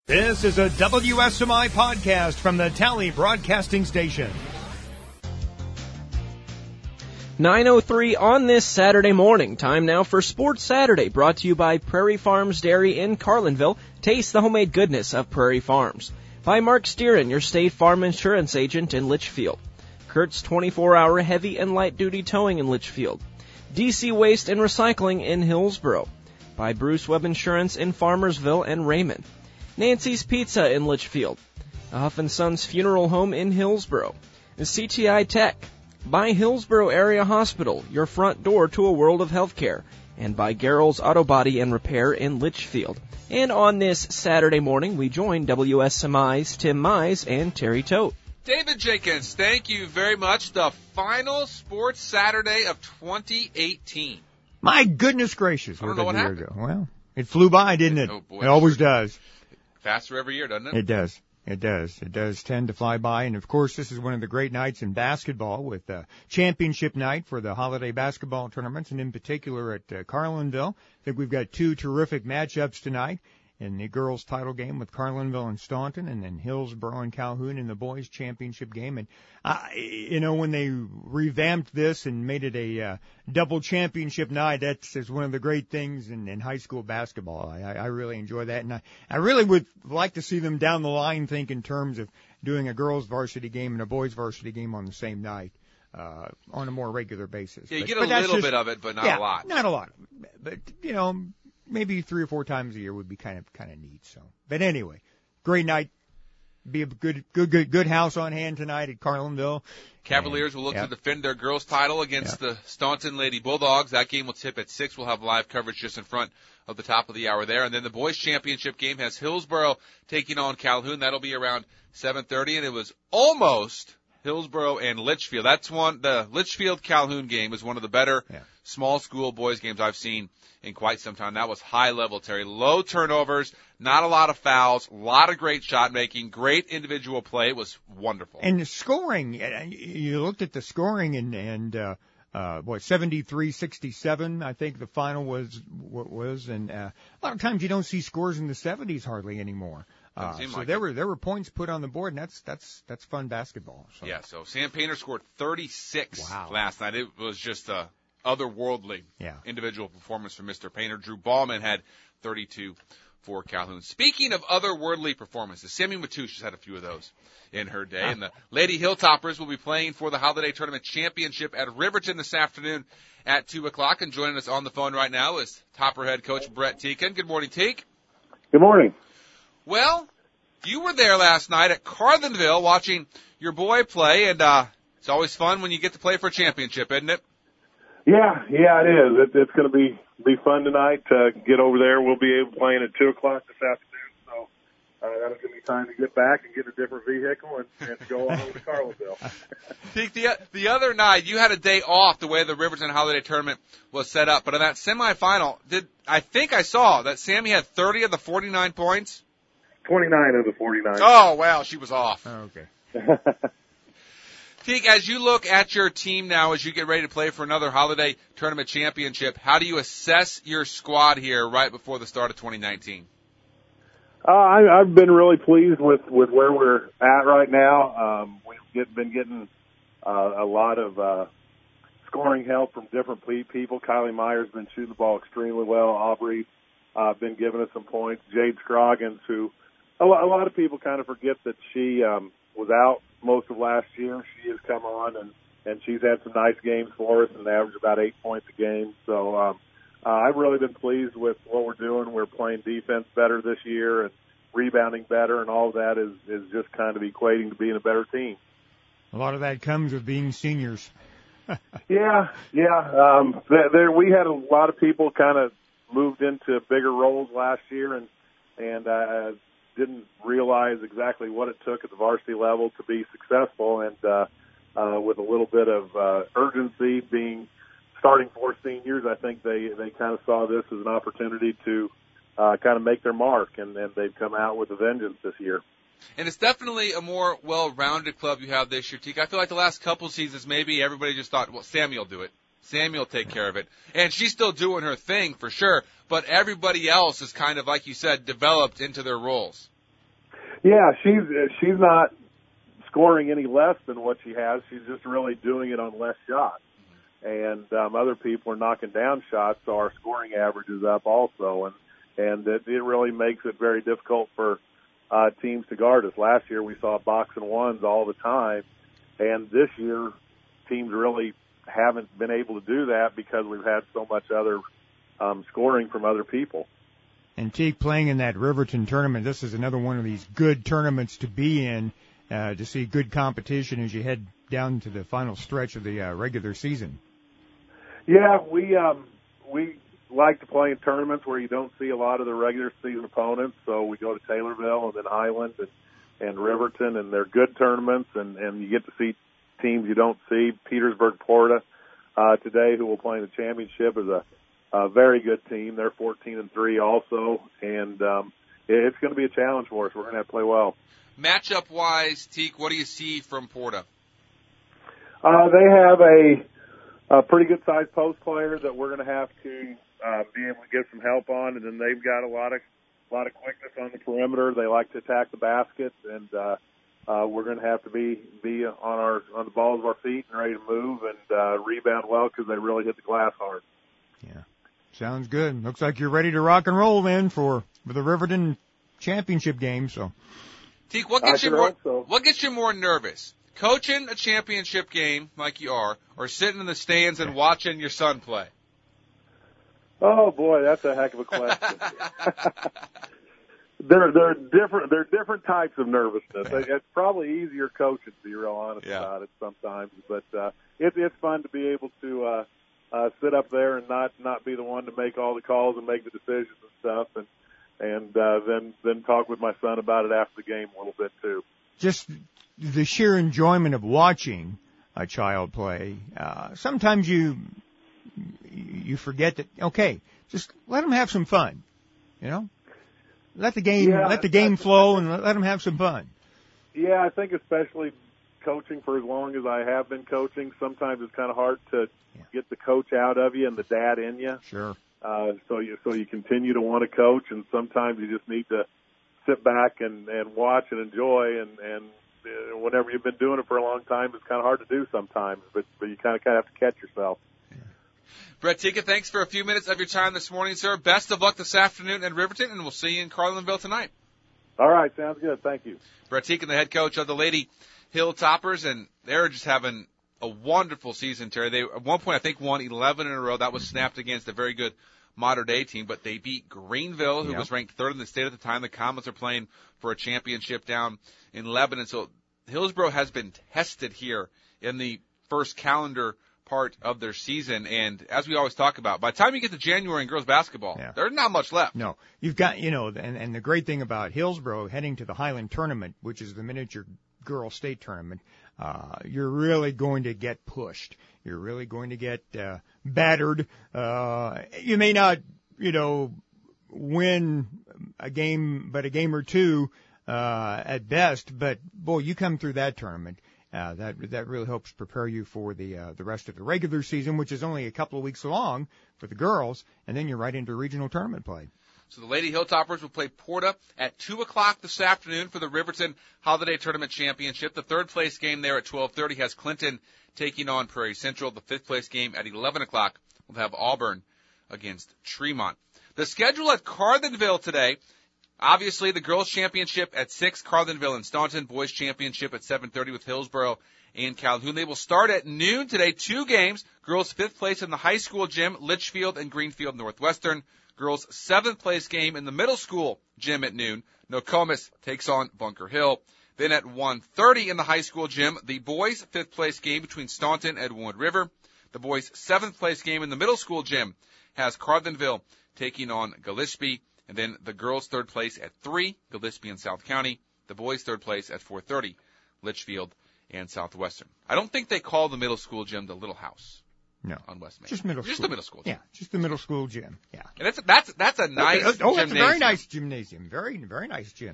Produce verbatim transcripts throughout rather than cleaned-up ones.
This is a W S M I podcast from the Tally Broadcasting Station. nine oh three on this Saturday morning. Time now for Sports Saturday, brought to you by Prairie Farms Dairy in Carlinville. Taste the homemade goodness of Prairie Farms. By Mark Steeran, your State Farm Insurance Agent in Litchfield. Kurt's twenty-four hour heavy and light duty towing in Litchfield. D C Waste and Recycling in Hillsboro. By Bruce Webb Insurance in Farmersville and Raymond. Nancy's Pizza in Litchfield. The Huff and Sons Funeral Home in Hillsboro. The C T I Tech. By Hillsboro Area Hospital, your front door to a world of healthcare. And by Garrell's Auto Body and Repair in Litchfield. And on this Saturday morning, we join W S M I's Tim Mize and Terry Tote. David Jenkins, thank you very much. The final Sports Saturday of twenty eighteen. My goodness gracious. I don't know what happened. Ago. Well, it flew by, didn't it? Oh, boy, it always sure does. Faster every year, doesn't it? It does. It does. It does tend to fly by. And, of course, this is one of the great nights in basketball with uh, championship night for the holiday basketball tournaments, and in particular at uh, Carlinville. I think we've got two terrific matchups tonight in the girls' title game with Carlinville and Staunton, and then Hillsboro and Calhoun in the boys' championship game. And, uh, you know, when they revamped this and made it a uh, double championship night, that's is one of the great things in, in high school basketball. I, I really enjoy that. And I, I really would like to see them down the line think in terms of doing a girls' varsity game and a boys' varsity game on the same night. Uh, on a more regular basis. Yeah, you but, get a but little just, bit of it, but not yeah, a lot. Not a lot. But, you know, maybe three or four times a year would be kind of kind of neat. So, but anyway, great night. Be a good good good good house on hand tonight at Carlinville. Cavaliers and, will look yep. to defend their girls' title against Yep. the Staunton Lady Bulldogs. That game will tip at six. We'll have live coverage just in front of the top of the hour there. And then the boys' championship game has Hillsboro taking on Calhoun. That'll be around seven thirty. And it was almost Hillsboro and Litchfield. That's one. The Litchfield-Calhoun game is one of the better yeah. small school boys games I've seen in quite some time. That was high level, Terry. Low turnovers, not a lot of fouls, a lot of great shot making, great individual play. It was wonderful. And the scoring, you looked at the scoring and, and, uh, uh, what, seventy-three sixty-seven, I think the final was, what was, and, uh, a lot of times you don't see scores in the seventies hardly anymore. Uh, so like there it. were, there were points put on the board, and that's, that's, that's fun basketball. So. Yeah, so Sam Painter scored thirty-six wow. last night. It was just a otherworldly yeah. individual performance from Mister Painter. Drew Ballman had thirty-two for Calhoun. Speaking of otherworldly performances, Sammy Matoush has had a few of those in her day. And the Lady Hilltoppers will be playing for the Holiday Tournament Championship at Riverton this afternoon at two o'clock. And joining us on the phone right now is Topper head coach Brett Teakin. Good morning, Teak. Good morning. Well, you were there last night at Carlinville watching your boy play, and uh, it's always fun when you get to play for a championship, isn't it? Yeah, yeah, it is. It, it's going to be be fun tonight to get over there. We'll be able playing at two o'clock this afternoon, so uh, that'll give me time to get back and get a different vehicle and, and go on over to Carlinville. Pete, the, the other night you had a day off the way the Riverton Holiday Tournament was set up, but in that semifinal, did I think I saw that Sammy had thirty of the forty-nine points? twenty-nine of the forty-nine. Oh, wow, she was off. Oh, okay. Teague, as you look at your team now, as you get ready to play for another Holiday Tournament Championship, how do you assess your squad here right before the start of twenty nineteen? Uh, I, I've been really pleased with, with where we're at right now. Um, we've get, been getting uh, a lot of uh, scoring help from different people. Kylie Meyer's been shooting the ball extremely well. Aubrey uh, been giving us some points. Jade Scroggins, who a lot, a lot of people kind of forget that she um, was out most of last year. She has come on, and, and she's had some nice games for us and averaged about eight points a game. So um, uh, I've really been pleased with what we're doing. We're playing defense better this year and rebounding better, and all of that is, is just kind of equating to being a better team. A lot of that comes with being seniors. yeah, yeah. Um, there, there, we had a lot of people kind of moved into bigger roles last year, and and uh, didn't realize exactly what it took at the varsity level to be successful. And uh, uh, with a little bit of uh, urgency, being starting for seniors, I think they they kind of saw this as an opportunity to uh, kind of make their mark, and, and they've come out with a vengeance this year. And it's definitely a more well-rounded club you have this year, Teak. I feel like the last couple seasons, maybe everybody just thought, well, Sammy will do it. Sammy will take care of it. And she's still doing her thing for sure, but everybody else is kind of, like you said, developed into their roles. Yeah, she's she's not scoring any less than what she has. She's just really doing it on less shots. And um, other people are knocking down shots, so our scoring average is up also. And and it, it really makes it very difficult for uh, teams to guard us. Last year we saw box and ones all the time, and this year teams really haven't been able to do that because we've had so much other um, scoring from other people. And Teague, playing in that Riverton tournament, this is another one of these good tournaments to be in, uh, to see good competition as you head down to the final stretch of the uh, regular season. Yeah, we um, we like to play in tournaments where you don't see a lot of the regular season opponents. So we go to Taylorville and then Highland and, and Riverton, and they're good tournaments, and, and you get to see teams you don't see. Petersburg Porta uh, today, who will play in the championship, is a, a very good team. They're fourteen and three also, and um, it's going to be a challenge for us. We're going to have to play well. Matchup-wise, Teak, what do you see from Porta? Uh, they have a A pretty good sized post player that we're going to have to uh, be able to get some help on, and then they've got a lot of a lot of quickness on the perimeter. They like to attack the basket, and uh, uh, we're going to have to be be on our on the balls of our feet and ready to move and uh, rebound well because they really hit the glass hard. Yeah, sounds good. Looks like you're ready to rock and roll then for, for the Riverton championship game. So, Teak, what gets I you sure more hope so. what gets you more nervous? Coaching a championship game like you are, or sitting in the stands and watching your son play? Oh boy, that's a heck of a question. they're they're different. They're different types of nervousness. It's probably easier coaching, to be real honest yeah. about it sometimes. But uh, it, it's fun to be able to uh, uh, sit up there and not not be the one to make all the calls and make the decisions and stuff, and and uh, then then talk with my son about it after the game a little bit too. Just the sheer enjoyment of watching a child play. Uh, sometimes you you forget that. Okay, just let them have some fun. You know, let the game yeah, let the game flow and let them have some fun. Yeah, I think especially coaching for as long as I have been coaching, sometimes it's kind of hard to yeah. get the coach out of you and the dad in you. Sure. Uh, so you so you continue to want to coach, and sometimes you just need to sit back and, and watch and enjoy, and and uh, whenever you've been doing it for a long time, it's kind of hard to do sometimes, but but you kind of kind of have to catch yourself. Yeah. Brett Tika, thanks for a few minutes of your time this morning, sir. Best of luck this afternoon in Riverton, and we'll see you in Carlinville tonight. All right, sounds good. Thank you. Brett Tika, the head coach of the Lady Hilltoppers, and they're just having a wonderful season, Terry. They at one point I think won eleven in a row. That was snapped against a very good Mater Dei team, but they beat Greenville, who yep. was ranked third in the state at the time. The Comets are playing for a championship down in Lebanon. So Hillsborough has been tested here in the first calendar part of their season. And as we always talk about, by the time you get to January in girls basketball, yeah. there's not much left. No. You've got, you know, and, and the great thing about Hillsborough heading to the Highland Tournament, which is the miniature girls state tournament, uh, you're really going to get pushed. You're really going to get uh, battered. Uh, you may not, you know, win a game, but a game or two uh, at best. But boy, you come through that tournament, uh, that that really helps prepare you for the uh, the rest of the regular season, which is only a couple of weeks long for the girls, and then you're right into regional tournament play. So the Lady Hilltoppers will play Porta at two o'clock this afternoon for the Riverton Holiday Tournament Championship. The third place game there at twelve thirty has Clinton taking on Prairie Central. The fifth place game at eleven o'clock will have Auburn against Tremont. The schedule at Carlinville today, obviously the girls championship at six, Carlinville and Staunton. Boys championship at seven thirty with Hillsborough and Calhoun. They will start at noon today, two games. Girls fifth place in the high school gym, Litchfield and Greenfield Northwestern. Girls seventh place game in the middle school gym at noon. Nokomis takes on Bunker Hill. Then at one thirty in the high school gym, the boys fifth place game between Staunton and Wood River. The boys seventh place game in the middle school gym has Carlinville taking on Gillespie. And then the girls third place at three, Gillespie and South County. The boys third place at four thirty, Litchfield and Southwestern. I don't think they call the middle school gym the Little House. No, on West Main. Just middle just school. the middle school gym. Yeah, just the middle school gym. Yeah. And that's that's that's a nice oh, gymnasium. That's a very nice gymnasium. Very very nice gym. Yeah.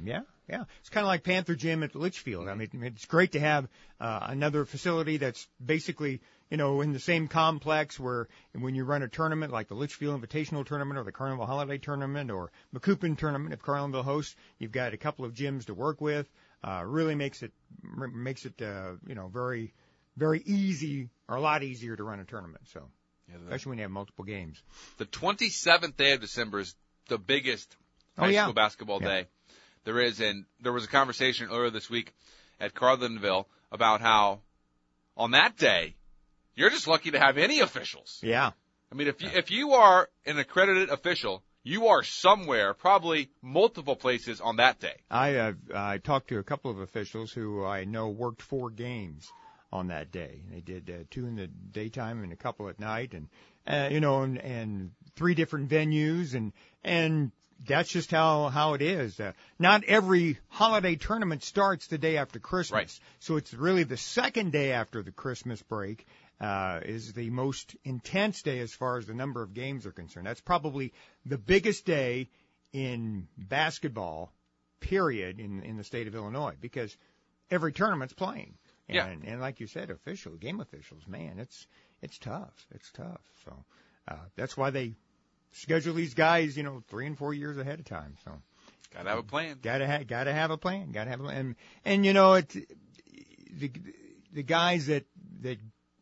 yeah. It's kind of like Panther Gym at Litchfield. I mean, it's great to have uh, another facility that's basically, you know, in the same complex where when you run a tournament like the Litchfield Invitational Tournament or the Carlinville Holiday Tournament or McCoupin Tournament, if Carlinville hosts, you've got a couple of gyms to work with. Uh, really makes it makes it uh, you know very very easy or a lot easier to run a tournament. So yeah, the, especially when you have multiple games. The twenty-seventh day of December is the biggest oh, high yeah. school basketball yeah. day there is, and there was a conversation earlier this week at Carlinville about how on that day you're just lucky to have any officials. Yeah. I mean, if you yeah. if you are an accredited official, you are somewhere, probably multiple places on that day. I uh, I talked to a couple of officials who I know worked four games on that day. They did uh, two in the daytime and a couple at night, and uh, you know, and, and three different venues, and and that's just how how it is. Uh, not every holiday tournament starts the day after Christmas, right. So it's really the second day after the Christmas break. Uh, is the most intense day as far as the number of games are concerned. That's probably the biggest day in basketball, period, in, in the state of Illinois, because every tournament's playing. And, yeah. and like you said, official, game officials, man, it's it's tough. It's tough. So uh, that's why they schedule these guys, you know, three and four years ahead of time. So gotta have a plan. Gotta ha- gotta have a plan. Gotta have a plan. And, and you know, it the the guys that that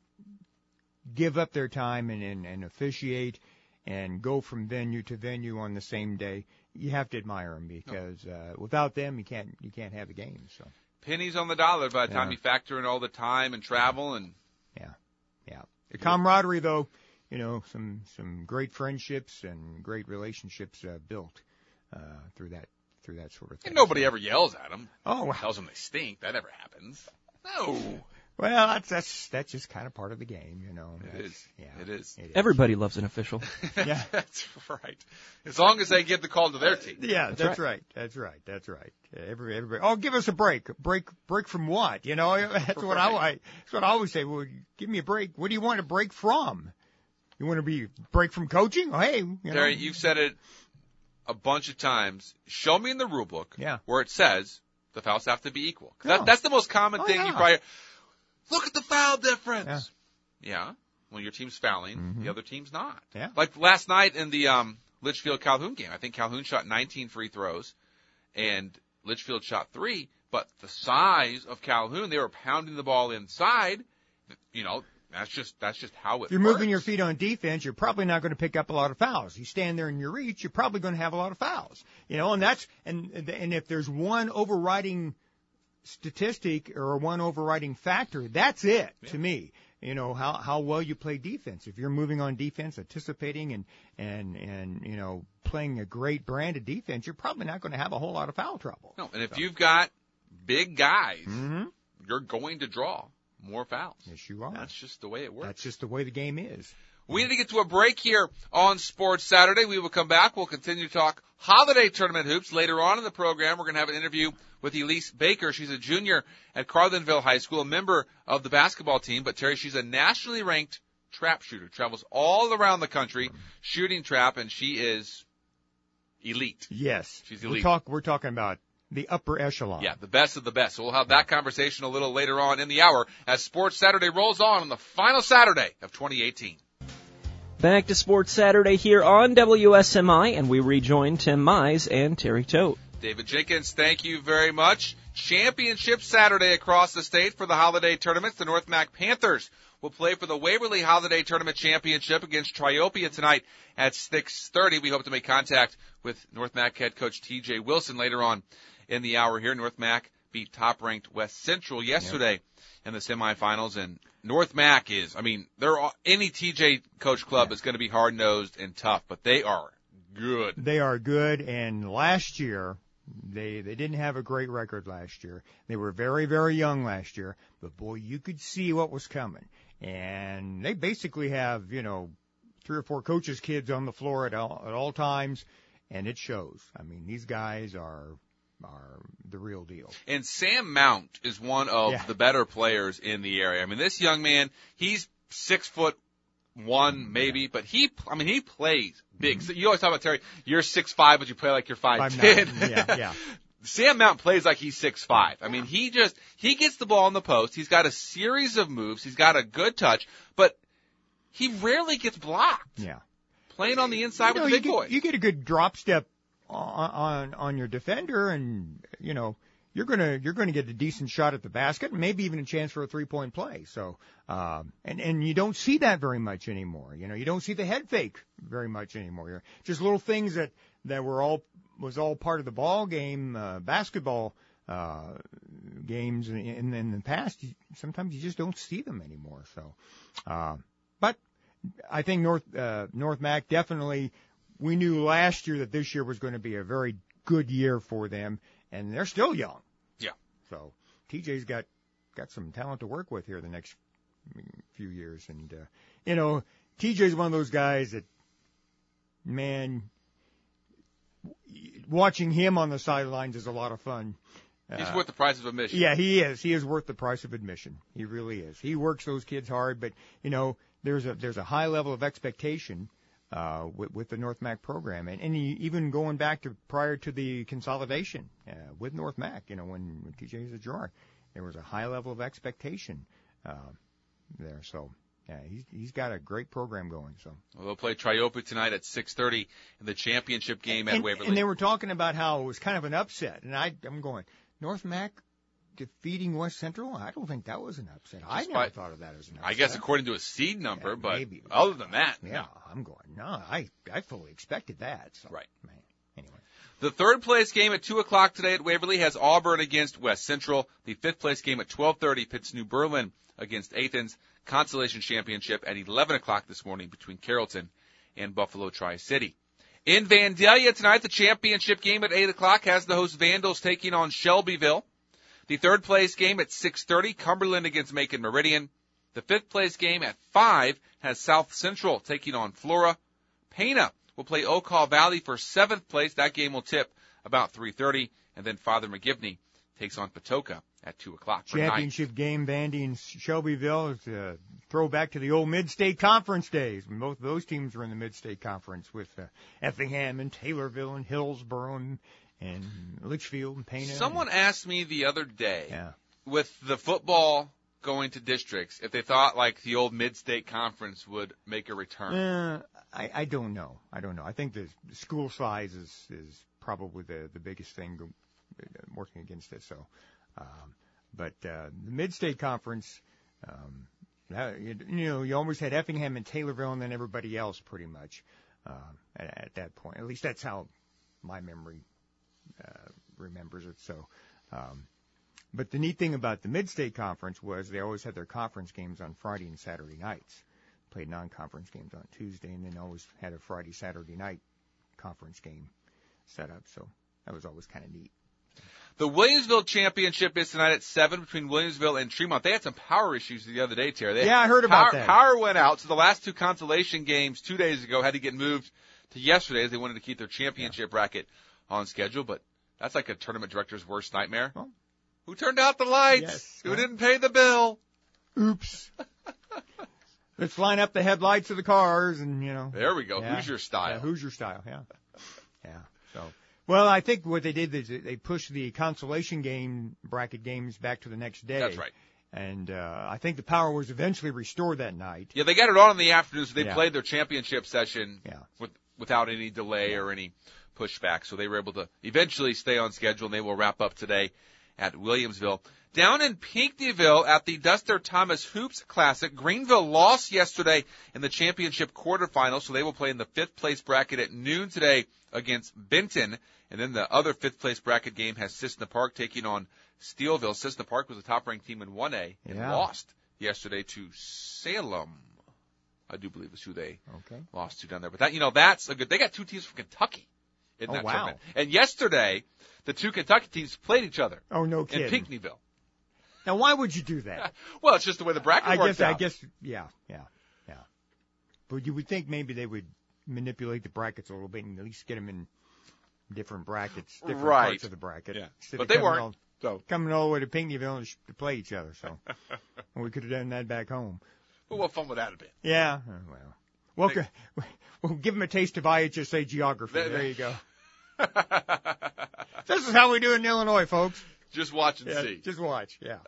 give up their time and, and, and officiate and go from venue to venue on the same day, you have to admire them because uh, without them, you can't you can't have a game. So pennies on the dollar by the time yeah. you factor in all the time and travel and yeah, yeah. The camaraderie, though, you know, some some great friendships and great relationships uh, built uh, through that through that sort of thing. And nobody ever yells at them. Oh, wow. Tells them they stink. That never happens. No. Well, that's that's that's just kind of part of the game, you know. It that's, is. Yeah, it is. It is. Everybody loves an official. Yeah, that's right. As long as they give the call to their team. Yeah, that's, that's right. right. That's right. That's right. Every everybody. Oh, give us a break. Break break from what? You know, that's what right. I that's what I always say. Well, give me a break. What do you want to break from? You want to be break from coaching? Oh, hey, you know. Terry, you've said it a bunch of times. Show me in the rule book yeah. where it says the fouls have to be equal. No. That, that's the most common oh, thing yeah. you probably. Look at the foul difference. Yeah. yeah. Well, your team's fouling, mm-hmm. the other team's not. Yeah. Like last night in the um, Litchfield Calhoun game, I think Calhoun shot nineteen free throws, and Litchfield shot three. But the size of Calhoun, they were pounding the ball inside. You know, that's just that's just how it. If you're works. moving your feet on defense, you're probably not going to pick up a lot of fouls. You stand there in your reach, you're probably going to have a lot of fouls. You know, and that's and and if there's one overriding statistic or one overriding factor, that's it yeah. to me. You know, how how well you play defense. If you're moving on defense, anticipating and and and you know playing a great brand of defense, you're probably not going to have a whole lot of foul trouble. No, and if so. you've got big guys, mm-hmm. you're going to draw more fouls. Yes, you are. That's just the way it works. That's just the way the game is. We need to get to a break here on Sports Saturday. We will come back. We'll continue to talk holiday tournament hoops. Later on in the program, we're going to have an interview with Elise Baker. She's a junior at Carlinville High School, a member of the basketball team. But, Terry, she's a nationally ranked trap shooter, travels all around the country shooting trap, and she is elite. Yes. She's elite. We're, talk, we're talking about the upper echelon. Yeah, the best of the best. So we'll have that conversation a little later on in the hour as Sports Saturday rolls on on the final Saturday of twenty eighteen. Back to Sports Saturday here on W S M I, and we rejoin Tim Mize and Terry Tote. David Jenkins, thank you very much. Championship Saturday across the state for the holiday tournaments. The North Mac Panthers will play for the Waverly Holiday Tournament Championship against Triopia tonight at six thirty. We hope to make contact with North Mac head coach T J Wilson later on in the hour here. North Mac beat top-ranked West Central yesterday yep. in the semifinals, and North Mac is, I mean, they're all, any T J coach club yeah. is going to be hard-nosed and tough, but they are good. They are good, and last year, they they didn't have a great record last year. They were very, very young last year, but boy, you could see what was coming. And they basically have, you know, three or four coaches' kids on the floor at all, at all times, and it shows. I mean, these guys are are the real deal. And Sam Mount is one of yeah. the better players in the area. I mean, this young man, he's six foot one maybe, yeah. but he, I mean, he plays big. Mm-hmm. So you always talk about, Terry, you're six five, but you play like you're five ten. Yeah, yeah. Sam Mount plays like he's six five. I mean, he just, he gets the ball in the post. He's got a series of moves. He's got a good touch, but he rarely gets blocked. Yeah. Playing on the inside you know, with the big you get, boys. You get a good drop step on, on, on your defender and, you know, you're gonna, you're gonna get a decent shot at the basket and maybe even a chance for a three point play. So, um, and, and you don't see that very much anymore. You know, you don't see the head fake very much anymore. You're just little things that, that were all, was all part of the ball game, uh, basketball, uh, games in, in, in the past. You, sometimes you just don't see them anymore. So, uh, but I think North, uh, North Mac definitely, we knew last year that this year was going to be a very good year for them, and they're still young. Yeah. So T J's got, got some talent to work with here the next few years. And, uh, you know, T J's one of those guys that, man, watching him on the sidelines is a lot of fun. He's Uh, worth the price of admission. Yeah, he is. He is worth the price of admission. He really is. He works those kids hard, but you know, there's a there's a high level of expectation uh, with, with the North Mac program, and, and he, even going back to prior to the consolidation uh, with North Mac, you know, when, when T J was a drawer, there was a high level of expectation uh, there. So. Yeah, he's he's got a great program going. So Well, they'll play Triopa tonight at six thirty in the championship game at and, Waverly. and they were talking about how it was kind of an upset, and I I'm going North Mac defeating West Central. I don't think that was an upset. I Just never by- thought of that as an upset. I guess according to a seed number, Yeah, but maybe. other than that, Yeah, no. I'm going. No, I I fully expected that. So, Right. Man, anyway. The third place game at two o'clock today at Waverly has Auburn against West Central. The fifth place game at twelve thirty pits New Berlin against Athens. Consolation Championship at eleven o'clock this morning between Carrollton and Buffalo Tri-City. In Vandalia tonight, the championship game at eight o'clock has the host Vandals taking on Shelbyville. The third place game at six thirty, Cumberland against Macon Meridian. The fifth place game at five has South Central taking on Flora. Pana will play Okaw Valley for seventh place. That game will tip about three thirty. And then Father McGivney takes on Patoka at two o'clock. for ninth. Championship game, Vandy and Shelbyville, is a throwback to the old Mid-State Conference days when both of those teams were in the Mid-State Conference with uh, Effingham and Taylorville and Hillsborough and, and Litchfield and Pana. Someone asked me the other day, Yeah. with the football going to districts, if they thought like the old Mid-State Conference would make a return. Uh, I, I don't know. I don't know. I think the school size is, is probably the, the biggest thing go- working against it. So, um, but uh, the Mid-State Conference, um, that, you, you know, you always had Effingham and Taylorville, and then everybody else pretty much uh, at, at that point. At least that's how my memory uh, remembers it. So, um, but the neat thing about the Mid-State Conference was they always had their conference games on Friday and Saturday nights. Played non-conference games on Tuesday, and then always had a Friday, Saturday night conference game set up. So that was always kind of neat. The Williamsville Championship is tonight at seven between Williamsville and Tremont. They had some power issues the other day, Terry. They, Yeah, I heard about power, that. Power went out, so the last two consolation games two days ago had to get moved to yesterday as they wanted to keep their championship bracket on schedule. But that's like a tournament director's worst nightmare. Well, Who turned out the lights? Yes. Who Well. didn't pay the bill? Oops. Let's line up the headlights of the cars and, you know. There we go. Yeah. Hoosier style. Yeah, Hoosier style, yeah. Yeah, so. Well, I think what they did is they pushed the consolation game, bracket games back to the next day. That's right. And, uh, I think the power was eventually restored that night. Yeah, they got it on in the afternoon, so they Yeah. played their championship session Yeah. with, without any delay or any pushback. So they were able to eventually stay on schedule, and they will wrap up today at Williamsville. Down in Pinckneyville at the Duster Thomas Hoops Classic, Greenville lost yesterday in the championship quarterfinals, so they will play in the fifth place bracket at noon today against Benton. And then the other fifth place bracket game has Cissna Park taking on Steelville. Cissna Park was the top ranked team in one A and Yeah. lost yesterday to Salem. I do believe is who they Okay. lost to down there. But that, you know, that's a good, they got two teams from Kentucky in Oh, that wow. tournament. And yesterday, the two Kentucky teams played each other Oh, no in kidding. Pinckneyville. Now, why would you do that? Well, it's just the way the bracket I works guess, I out. guess, yeah, yeah, yeah. But you would think maybe they would manipulate the brackets a little bit and at least get them in different brackets, different Right. parts of the bracket. Yeah. Instead But of they coming weren't. all- So, coming all the way to Pinckneyville to, to play each other. So well, we could have done that back home. well, what fun would that have been? Yeah. uh, Well, well, we'll give them a taste of I H S A geography. There- There you go. This is how we do it in Illinois, folks. Just watch and Yeah, see. just watch, yeah.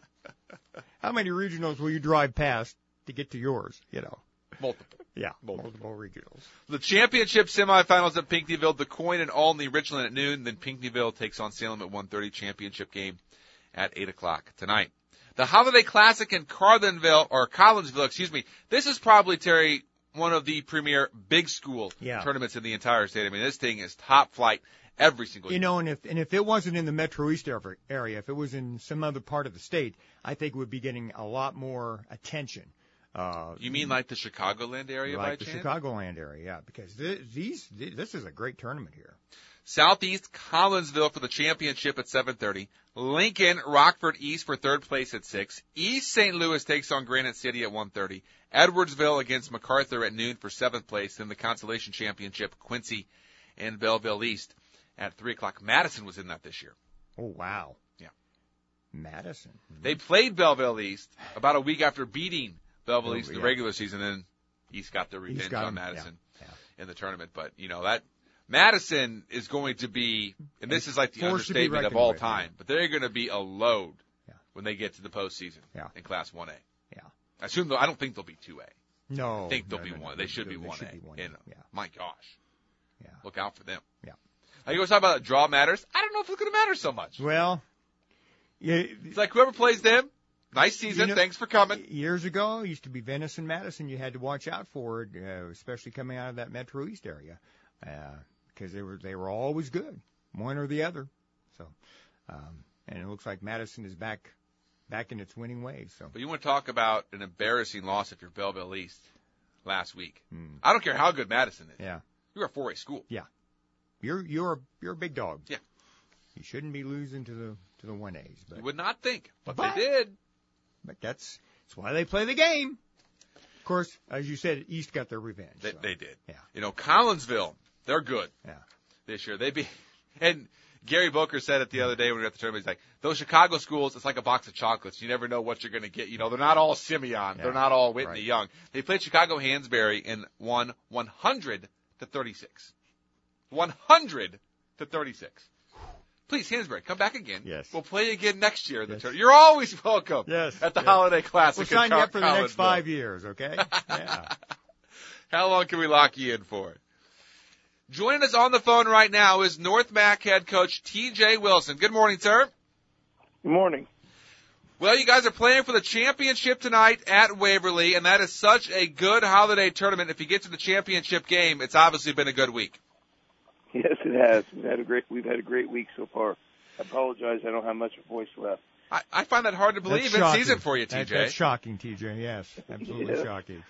How many regionals will you drive past to get to yours, you know? Multiple. Yeah, Multiple. multiple regionals. The championship semifinals at Pinckneyville, DeCoin and Olney, Richland at noon. Then Pinckneyville takes on Salem at one thirty. Championship game at eight o'clock tonight. The Holiday Classic in Carlinville, or Collinsville, excuse me. This is probably, Terry, one of the premier big school yeah. tournaments in the entire state. I mean, this thing is top flight every single you year. You know, and if and if it wasn't in the Metro East area, if it was in some other part of the state, I think it would be getting a lot more attention. Uh, you mean like the Chicagoland area, like by the chance? Chicagoland area, yeah, because th- these th- this is a great tournament here. Southeast Collinsville for the championship at seven thirty. Lincoln, Rockford East for third place at six. East Saint Louis takes on Granite City at one thirty. Edwardsville against MacArthur at noon for seventh place. Then the consolation championship, Quincy and Belleville East at three o'clock. Madison was in that this year. Oh, wow. Yeah. Madison. Mm-hmm. They played Belleville East about a week after beating Belleville Oh, East in the yeah. regular season, and East got their revenge got on him. Madison Yeah. Yeah. in the tournament. But, you know, that Madison is going to be, and this is like the Forced to be understatement of reckoned all with, time, yeah. but they're going to be a load Yeah. when they get to the postseason Yeah. in Class one A. Yeah. I assume, they'll, I don't think they'll be two A. No. I think they'll no, be no, one. no, They should they be one should A. be one And, A, yeah. my gosh, Yeah. look out for them. Yeah. Now, you always talk about draw matters. I don't know if it's going to matter so much. Well, yeah, It's like whoever plays them, nice season, You know, thanks for coming. years ago, it used to be Venice and Madison. You had to watch out for it, uh, especially coming out of that Metro East area, because uh, they were they were always good, one or the other. So, um, and it looks like Madison is back back in its winning ways. So, But you want to talk about an embarrassing loss if you're Belleville East last week. mm, I don't care how good Madison is. yeah, You're a four A school. you're you're a, you're a big dog. Yeah. You shouldn't be losing to the to the one A's, but You would not think, but, But- they did. but that's that's why they play the game. Of course, as you said, East got their revenge. They, so, they did. Yeah. You know, Collinsville, they're good. Yeah. This year. They be, and Gary Boker said it the other day when we were at the tournament. He's like, those Chicago schools, it's like a box of chocolates. You never know what you're going to get. You know, they're not all Simeon. Yeah. They're not all Whitney Right. Young. They played Chicago Hansberry and won one hundred to thirty-six. one hundred to thirty-six. Please, Hansberry, come back again. Yes. We'll play again next year. In the Yes. tournament. You're always welcome. Yes. At the yes. Holiday Classic. We'll in sign you up for the next Collinsville. five years, okay? Yeah. How long can we lock you in for? Joining us on the phone right now is North Mac head coach T J Wilson. Good morning, sir. Good morning. Well, you guys are playing for the championship tonight at Waverly, and that is such a good holiday tournament. If you get to the championship game, it's obviously been a good week. Yes, it has. We've had a great we've had a great week so far. I apologize, I don't have much voice left. I, I find that hard to believe That's in shocking. season for you, T J. That, that's shocking, T J. Yes, absolutely Yeah. shocking.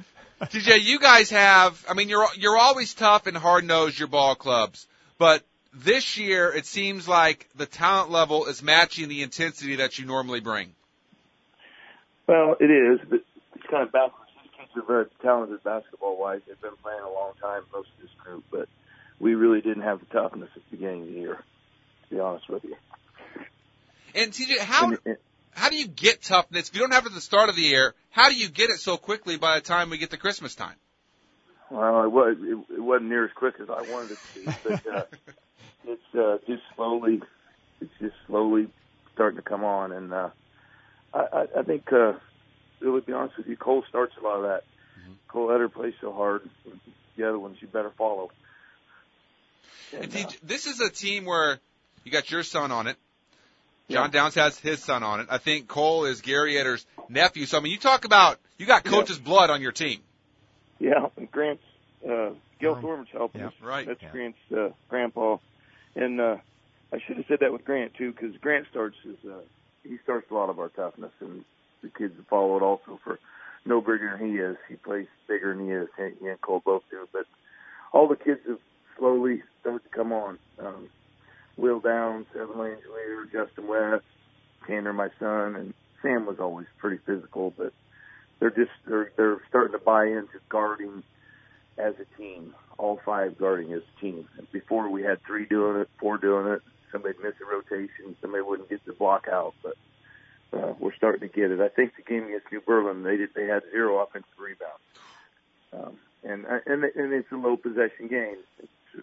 T J, you guys have, I mean, you're you're always tough and hard-nosed, your ball clubs, but this year it seems like the talent level is matching the intensity that you normally bring. Well, it is, but it's kind of backwards. These kids are very talented basketball-wise. They've been playing a long time, most of this group, but we really didn't have the toughness at the beginning of the year, to be honest with you. And T J, how And- and- how do you get toughness? If you don't have it at the start of the year, how do you get it so quickly by the time we get to Christmas time? Well, it was it, it wasn't near as quick as I wanted it to be, but uh, it's uh, just slowly, it's just slowly starting to come on, and uh, I, I, I think, uh, really, to be honest with you, Cole starts a lot of that. Mm-hmm. Cole Eder plays so hard. The other ones you better follow. And And, T J, uh, this is a team where you got your son on it. John Yeah. Downs has his son on it. I think Cole is Gary Eder's nephew. So, I mean, you talk about, you got coach's blood on your team. yeah, and Grant's uh, Gil Um, Thorman's helping yeah. us. Right. That's Yeah. Grant's uh, grandpa, and uh, I should have said that with Grant too, because Grant starts his uh, he starts a lot of our toughness, and the kids that follow it also for no bigger than he is. He plays bigger than he is. He and Cole both do, but all the kids have slowly started to come on. Um, Will Downs, Evan Langelier, Justin West, Tanner, my son, and Sam was always pretty physical, but they're just they're they're starting to buy into guarding as a team. All five guarding as a team. And before we had three doing it, four doing it. Somebody'd miss a rotation, somebody wouldn't get the block out, but uh, we're starting to get it. I think the game against New Berlin, they did they had zero offensive rebounds, um, and and and it's a low possession game. It's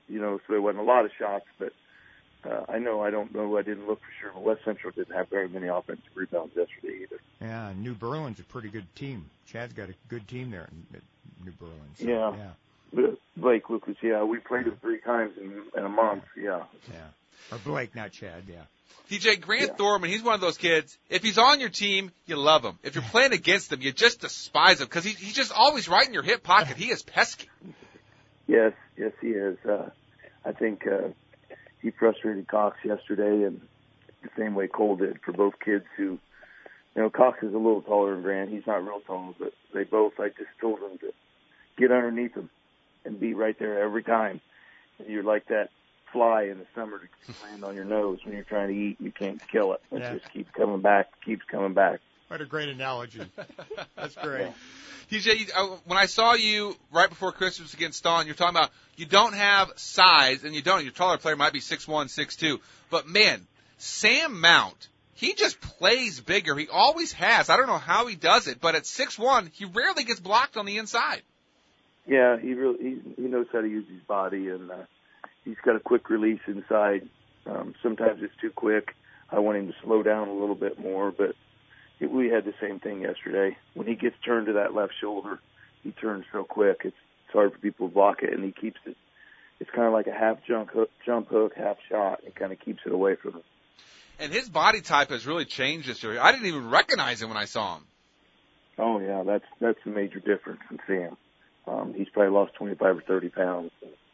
you know, so there wasn't a lot of shots, but uh, I know, I don't know, I didn't look for sure, but West Central didn't have very many offensive rebounds yesterday either. Yeah, New Berlin's a pretty good team. Chad's got a good team there in New Berlin. So, yeah. yeah. But Blake Lucas, yeah, we played him three times in, in a month, yeah. Yeah. Or Blake, not Chad, yeah. T J, Grant Yeah. Thorman, he's one of those kids, if he's on your team, you love him. If you're playing against him, you just despise him because he, he's just always right in your hip pocket. He is pesky. Yes, yes, he is. Uh, I think uh, he frustrated Cox yesterday, and the same way Cole did for both kids who, you know, Cox is a little taller than Grant. He's not real tall, but they both, I just told them to get underneath him and be right there every time. And you're like that fly in the summer to land on your nose when you're trying to eat and you can't kill it. It Yeah. just keeps coming back, keeps coming back. What a great analogy. That's great. Yeah. T J, you- uh, when I saw you right before Christmas against Staunton, you're talking about you don't have size, and you don't. Your taller player might be six one, six two. But, man, Sam Mount, he just plays bigger. He always has. I don't know how he does it, but at six one, he rarely gets blocked on the inside. Yeah, he really he, he knows how to use his body, and uh, he's got a quick release inside. Um, sometimes it's too quick. I want him to slow down a little bit more, but it, we had the same thing yesterday. When he gets turned to that left shoulder, he turns so quick. It's it's hard for people to block it, and he keeps it. It's kind of like a half jump hook, jump hook, half shot. It kind of keeps it away from him. And his body type has really changed this year. I didn't even recognize him when I saw him. Oh yeah, that's that's a major difference in Sam. Um, he's probably lost twenty-five or thirty pounds.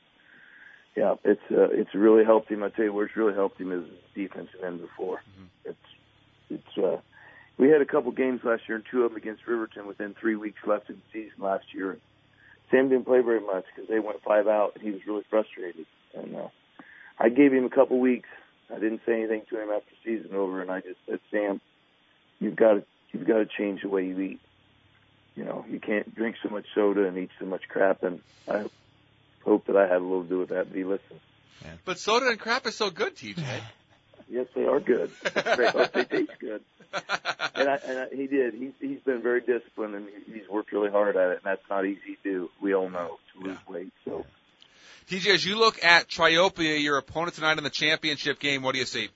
Yeah, it's uh, it's really helped him. I tell you where it's really helped him is defensive end before. Mm-hmm. It's it's uh, we had a couple games last year, and two of them against Riverton within three weeks left in the season last year. Sam didn't play very much because they went five out, and he was really frustrated. And uh, I gave him a couple weeks. I didn't say anything to him after the season over, and I just said, Sam, you've got to you've got to change the way you eat. You know, you can't drink so much soda and eat so much crap, and I hope that I had a little to do with that, but he listened. Yeah. But soda and crap is so good, T J. Yes, they are good. I hope they taste good. And, I, and I, he did. He's, he's been very disciplined, and he's worked really hard at it, and that's not easy to do. We all know, to lose Yeah. weight. So, T J, as you look at Triopia, your opponent tonight in the championship game, what do you see?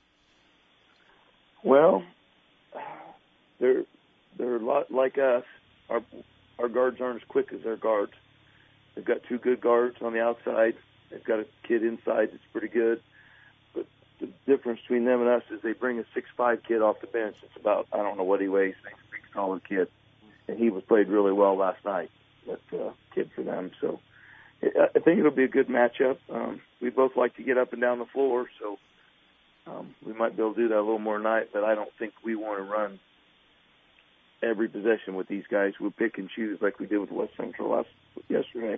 well, they're they're a lot like us. Our our guards aren't as quick as their guards. They've got two good guards on the outside. They've got a kid inside that's pretty good. But the difference between them and us is they bring a six five kid off the bench. It's about, I don't know what he weighs, he's a big solid kid. And he was played really well last night, that uh, kid for them. So I think it'll be a good matchup. Um, we both like to get up and down the floor, so um, we might be able to do that a little more tonight, but I don't think we want to run every possession with these guys. We'll pick and choose like we did with West Central last yesterday.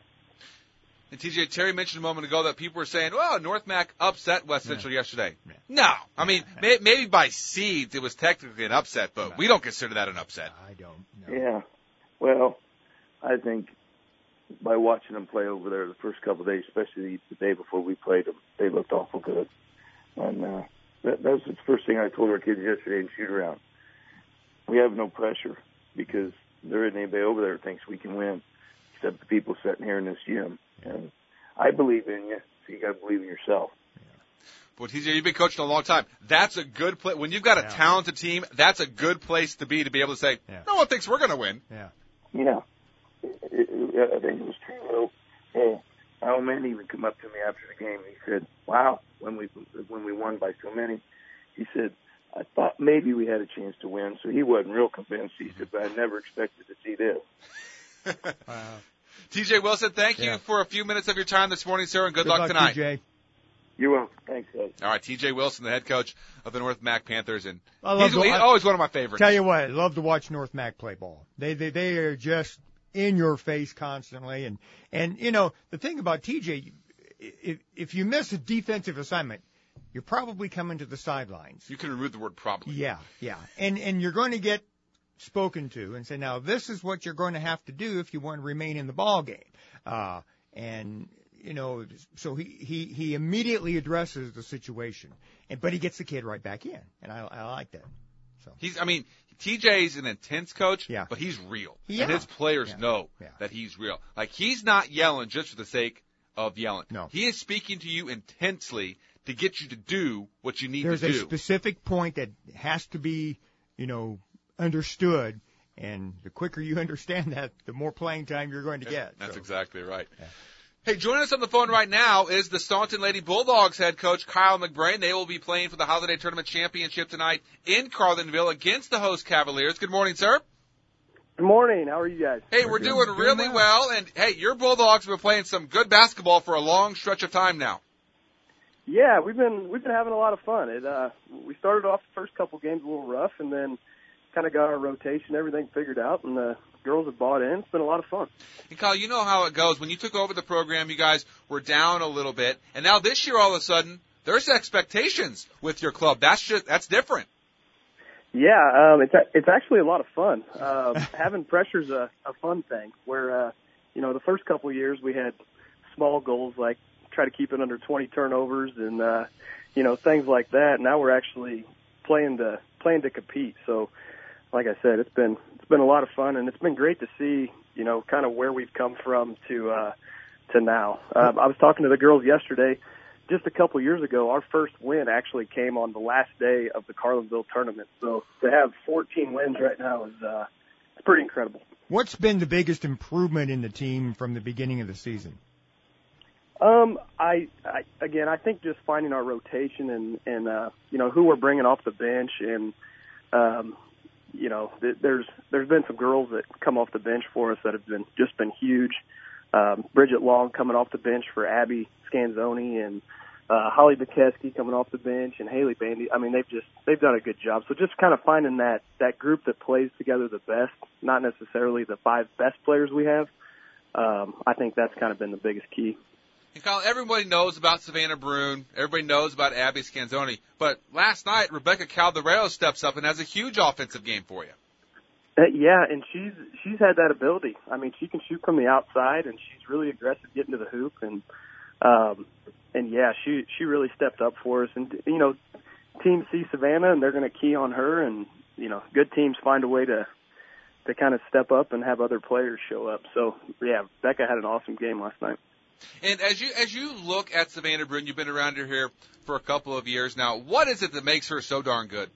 And T J, Terry mentioned a moment ago that people were saying, well, North Mac upset West Central Yeah. yesterday. Yeah. No. I mean, Yeah. may, maybe by seeds it was technically an upset, but we don't consider that an upset. I don't know. Yeah. Well, I think by watching them play over there the first couple of days, especially the day before we played them, they looked awful good. And uh, that, that was the first thing I told our kids yesterday in shoot around. We have no pressure because there isn't anybody over there that thinks we can win except the people sitting here in this gym. And I believe in you, so you got to believe in yourself. Well, T J, you've been coaching a long time. That's a good place. When you've got a Yeah. talented team, that's a good place to be to be able to say, Yeah. no one thinks we're going to win. Yeah. Yeah. It, it, I think it was true, though. Hey, Al Mann even come up to me after the game. He said, wow, when we when we won by so many, he said, I thought maybe we had a chance to win. So he wasn't real convinced. He said, but I never expected to see this. Wow. T J Wilson, thank you Yeah. for a few minutes of your time this morning, sir, and good, Good luck, tonight. T J. You're welcome. Thanks, guys. All right, T J Wilson, the head coach of the North Mac Panthers, and I love he's, the- he's I- always one of my favorites. Tell you what, I love to watch North Mac play ball. They they they are just in your face constantly, and and you know the thing about T J, if if you miss a defensive assignment, you're probably coming to the sidelines. You can remove the word probably. Yeah, yeah, and and you're going to get spoken to and say, now this is what you're going to have to do if you want to remain in the ball game. Uh, and you know, so he he he immediately addresses the situation, and but he gets the kid right back in, and I I like that. So He's, I mean, T J's an intense coach, Yeah. but he's real. Yeah. And his players Yeah. know Yeah. that he's real. Like, he's not yelling just for the sake of yelling. No. He is speaking to you intensely to get you to do what you need There's to do. There's a specific point that has to be, you know, understood, and the quicker you understand that, the more playing time you're going to get. That's so. exactly right. Yeah. Hey, joining us on the phone right now is the Staunton Lady Bulldogs head coach, Kyle McBrain. They will be playing for the Holiday Tournament Championship tonight in Carlinville against the host Cavaliers. Good morning, sir. Good morning. How are you guys? Hey, we're, we're doing, doing really well. well. And, hey, your Bulldogs have been playing some good basketball for a long stretch of time now. Yeah, we've been we've been having a lot of fun. It uh, we started off the first couple games a little rough, and then kind of got our rotation, everything figured out, and the girls have bought in. It's been a lot of fun. And Kyle, you know how it goes. When you took over the program, you guys were down a little bit, and now this year, all of a sudden, there's expectations with your club. That's just that's different. Yeah, um, it's it's actually a lot of fun. Uh, having pressure's a, a fun thing. Where uh, you know the first couple of years we had small goals like try to keep it under twenty turnovers and uh, you know things like that. Now we're actually playing to playing to compete. So, like I said, it's been it's been a lot of fun, and it's been great to see you know kind of where we've come from to uh, to now. Um, I was talking to the girls yesterday. Just a couple years ago, our first win actually came on the last day of the Carlinville tournament. So to have fourteen wins right now is uh, it's pretty incredible. What's been the biggest improvement in the team from the beginning of the season? Um, I, I again, I think just finding our rotation and and uh, you know who we're bringing off the bench, and um, you know th- there's there's been some girls that come off the bench for us that have been just been huge. Um, Bridget Long coming off the bench for Abby Scanzoni, and uh, Holly Bukowski coming off the bench, and Haley Bandy. I mean, they've just they've done a good job. So just kind of finding that that group that plays together the best, not necessarily the five best players we have. Um, I think that's kind of been the biggest key. And Kyle, everybody knows about Savannah Brune. Everybody knows about Abby Scanzoni. But last night, Rebecca Calderero steps up and has a huge offensive game for you. Uh, yeah, and she's she's had that ability. I mean, she can shoot from the outside, and she's really aggressive getting to the hoop, and um, and yeah, she she really stepped up for us. And you know, teams see Savannah, and they're going to key on her, and you know, good teams find a way to to kind of step up and have other players show up. So yeah, Becca had an awesome game last night. And as you as you look at Savannah Brune, you've been around her here for a couple of years now. What is it that makes her so darn good?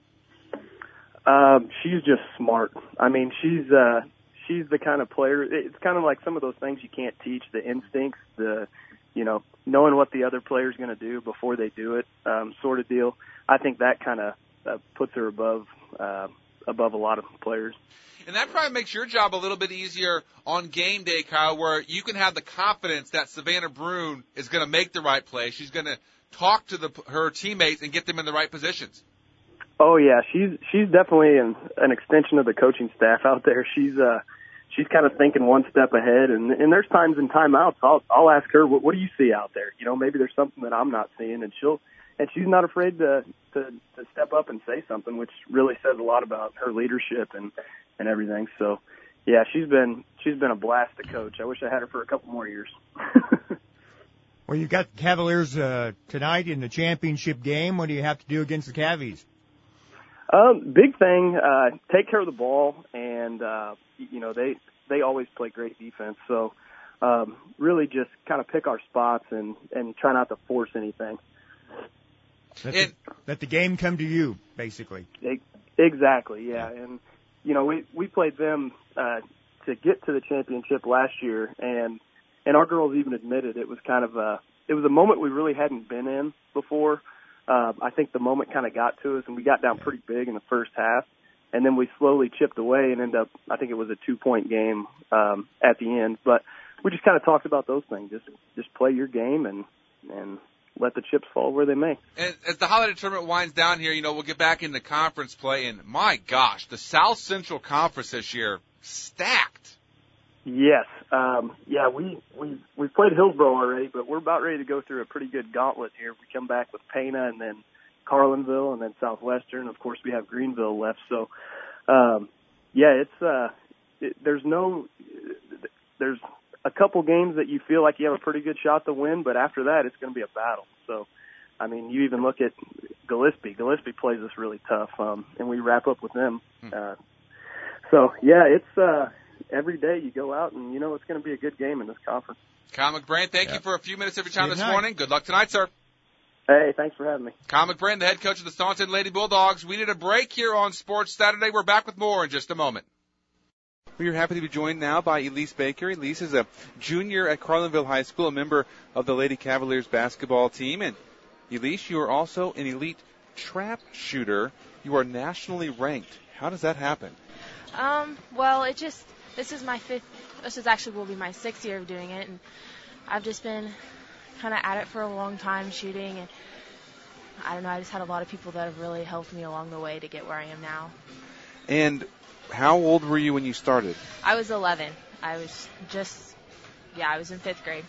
Um, she's just smart. I mean, she's uh, she's the kind of player. It's kind of like some of those things you can't teach. The instincts, the you know, knowing what the other player's going to do before they do it, um, sort of deal. I think that kind of uh, puts her above uh, above a lot of players. And that probably makes your job a little bit easier on game day, Kyle, where you can have the confidence that Savannah Brune is going to make the right play. She's going to talk to the, her teammates and get them in the right positions. Oh yeah, she's she's definitely an, an extension of the coaching staff out there. She's uh she's kind of thinking one step ahead, and and there's times in timeouts I'll I'll ask her, what, what do you see out there? You know, maybe there's something that I'm not seeing, and she'll and she's not afraid to to to step up and say something, which really says a lot about her leadership and and everything. So yeah, she's been she's been a blast to coach. I wish I had her for a couple more years. Well, you've got the Cavaliers uh, tonight in the championship game. What do you have to do against the Cavies? Um, big thing, uh, take care of the ball, and, uh, you know, they, they always play great defense. So, um, really just kind of pick our spots and, and try not to force anything. Let the, let the game come to you, basically. Exactly, yeah. And, you know, we, we played them, uh, to get to the championship last year, and, and our girls even admitted it was kind of a, it was a moment we really hadn't been in before. Uh, I think the moment kind of got to us, and we got down pretty big in the first half, and then we slowly chipped away and ended up, I think it was a two-point game um, at the end. But we just kind of talked about those things. Just just play your game and and let the chips fall where they may. And as the holiday tournament winds down here, you know, we'll get back into conference play, and my gosh, the South Central Conference this year, stacked. Yes. Um, yeah, we, we, we've played Hillsborough already, but we're about ready to go through a pretty good gauntlet here. We come back with Pana and then Carlinville and then Southwestern. Of course, we have Greenville left. So, um, yeah, it's, uh, it, there's no, there's a couple games that you feel like you have a pretty good shot to win, but after that, it's going to be a battle. So, I mean, you even look at Gillespie. Gillespie plays us really tough, um, and we wrap up with them. Uh, so, yeah, it's, uh, every day you go out and you know it's going to be a good game in this conference. Kyle McBrand, thank Yep. you for a few minutes of your time Good this night. morning. Good luck tonight, sir. Hey, thanks for having me. Kyle McBrand, the head coach of the Staunton Lady Bulldogs. We need a break here on Sports Saturday. We're back with more in just a moment. We are happy to be joined now by Elise Baker. Elise is a junior at Carlinville High School, a member of the Lady Cavaliers basketball team. And Elise, you are also an elite trap shooter. You are nationally ranked. How does that happen? Um, well, it just, this is my fifth, this is actually will be my sixth year of doing it, and I've just been kind of at it for a long time shooting, and I don't know, I just had a lot of people that have really helped me along the way to get where I am now. And how old were you when you started? I was eleven. I was just, yeah, I was in fifth grade.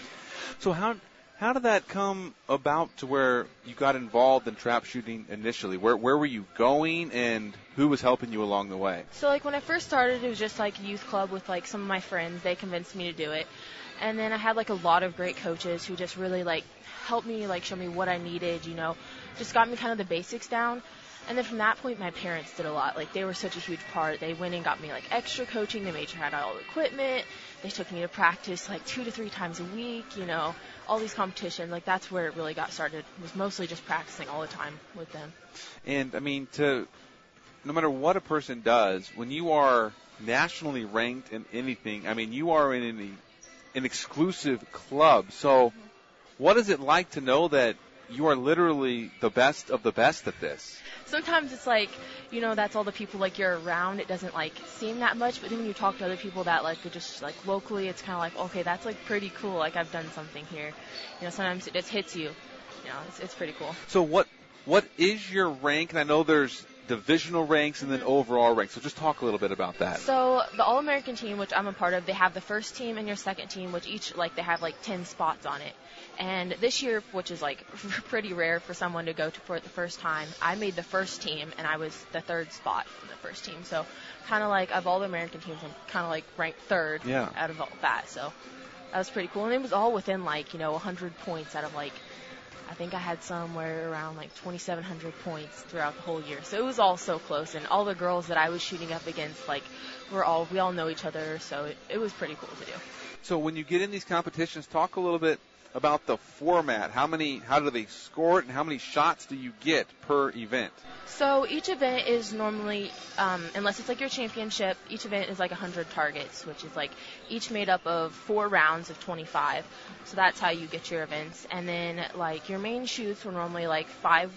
So how how did that come about to where you got involved in trap shooting initially? Where where were you going, and who was helping you along the way? So, like, when I first started, it was just, like, youth club with, like, some of my friends. They convinced me to do it. And then I had, like, a lot of great coaches who just really, like, helped me, like, show me what I needed, you know, just got me kind of the basics down. And then from that point, my parents did a lot. Like, they were such a huge part. They went and got me, like, extra coaching. They made sure I had all the equipment. They took me to practice, like, two to three times a week, you know, all these competitions. Like, that's where it really got started. It was mostly just practicing all the time with them. And, I mean, to no matter what a person does, when you are nationally ranked in anything, I mean, you are in an, an exclusive club. So what is it like to know that you are literally the best of the best at this? Sometimes it's like, you know, that's all the people, like, you're around. It doesn't, like, seem that much. But then when you talk to other people that, like, are just, like, locally, it's kind of like, okay, that's, like, pretty cool. Like, I've done something here. You know, sometimes it just hits you. You know, it's, it's pretty cool. So what what is your rank? And I know there's divisional ranks and then overall ranks. So just talk a little bit about that. So the All-American team, which I'm a part of, they have the first team and your second team, which each, like, they have, like, ten spots on it. And this year, which is, like, pretty rare for someone to go to for it the first time, I made the first team, and I was the third spot in the first team. So kind of like, of all the American teams, I'm kind of, like, ranked third yeah. out of all that. So that was pretty cool. And it was all within, like, you know, one hundred points out of, like, I think I had somewhere around, like, twenty-seven hundred points throughout the whole year. So it was all so close. And all the girls that I was shooting up against, like, we're all, we all know each other. So it, it was pretty cool to do. So when you get in these competitions, talk a little bit about the format. How many, how do they score it, and how many shots do you get per event? So each event is normally, um, unless it's like your championship, each event is like one hundred targets, which is like each made up of four rounds of twenty-five. So that's how you get your events. And then like your main shoots are normally like five,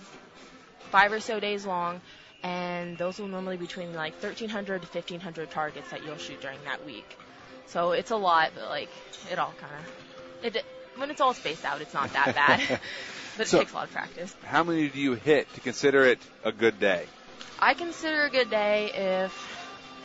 five or so days long, and those will normally be between like thirteen hundred to fifteen hundred targets that you'll shoot during that week. So it's a lot, but like it all kind of, it. When it's all spaced out, it's not that bad, but it so takes a lot of practice. How many do you hit to consider it a good day? I consider a good day if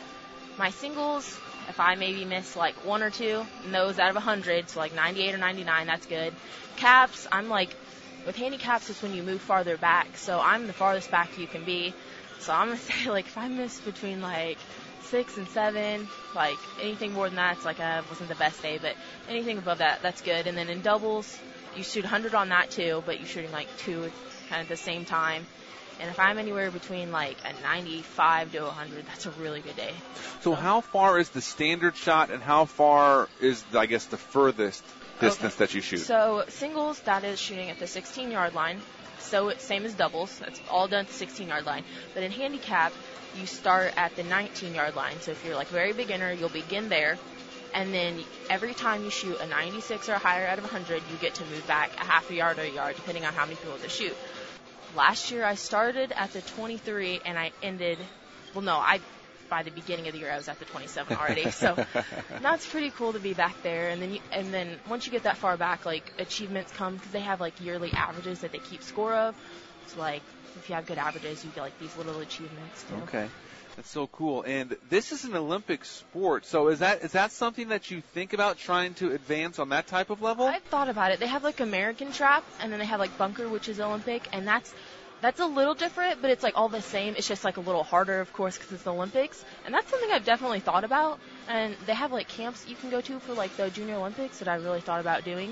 my singles, if I maybe miss like one or two, and those out of one hundred, so like ninety-eight or ninety-nine, that's good. Caps, I'm like, with handicaps, it's when you move farther back, so I'm the farthest back you can be. So I'm going to say, like, if I miss between like six and seven, like anything more than that, it's like uh, wasn't the best day, but anything above that, that's good. And then in doubles, you shoot one hundred on that too, but you're shooting like two kind of at the same time. And if I'm anywhere between like a ninety-five to one hundred, that's a really good day. So how far is the standard shot, and how far is, I guess, the furthest distance Okay. that you shoot? So singles, that is shooting at the sixteen-yard line. So it's same as doubles. That's all done at the sixteen-yard line. But in handicap, you start at the nineteen-yard line. So if you're like very beginner, you'll begin there. And then every time you shoot a ninety-six or higher out of one hundred, you get to move back a half a yard or a yard, depending on how many people to shoot. Last year, I started at the twenty-three, and I ended, well, no, I by the beginning of the year, I was at the twenty-seven already. So that's pretty cool to be back there. And then you, and then once you get that far back, like, achievements come because they have, like, yearly averages that they keep score of. So, like, if you have good averages, you get, like, these little achievements, too. Okay. That's so cool. And this is an Olympic sport. So is that is that something that you think about trying to advance on that type of level? I've thought about it. They have, like, American trap, and then they have, like, bunker, which is Olympic, and that's that's a little different, but it's, like, all the same. It's just, like, a little harder, of course, because it's the Olympics. And that's something I've definitely thought about. And they have, like, camps you can go to for, like, the Junior Olympics that I really thought about doing.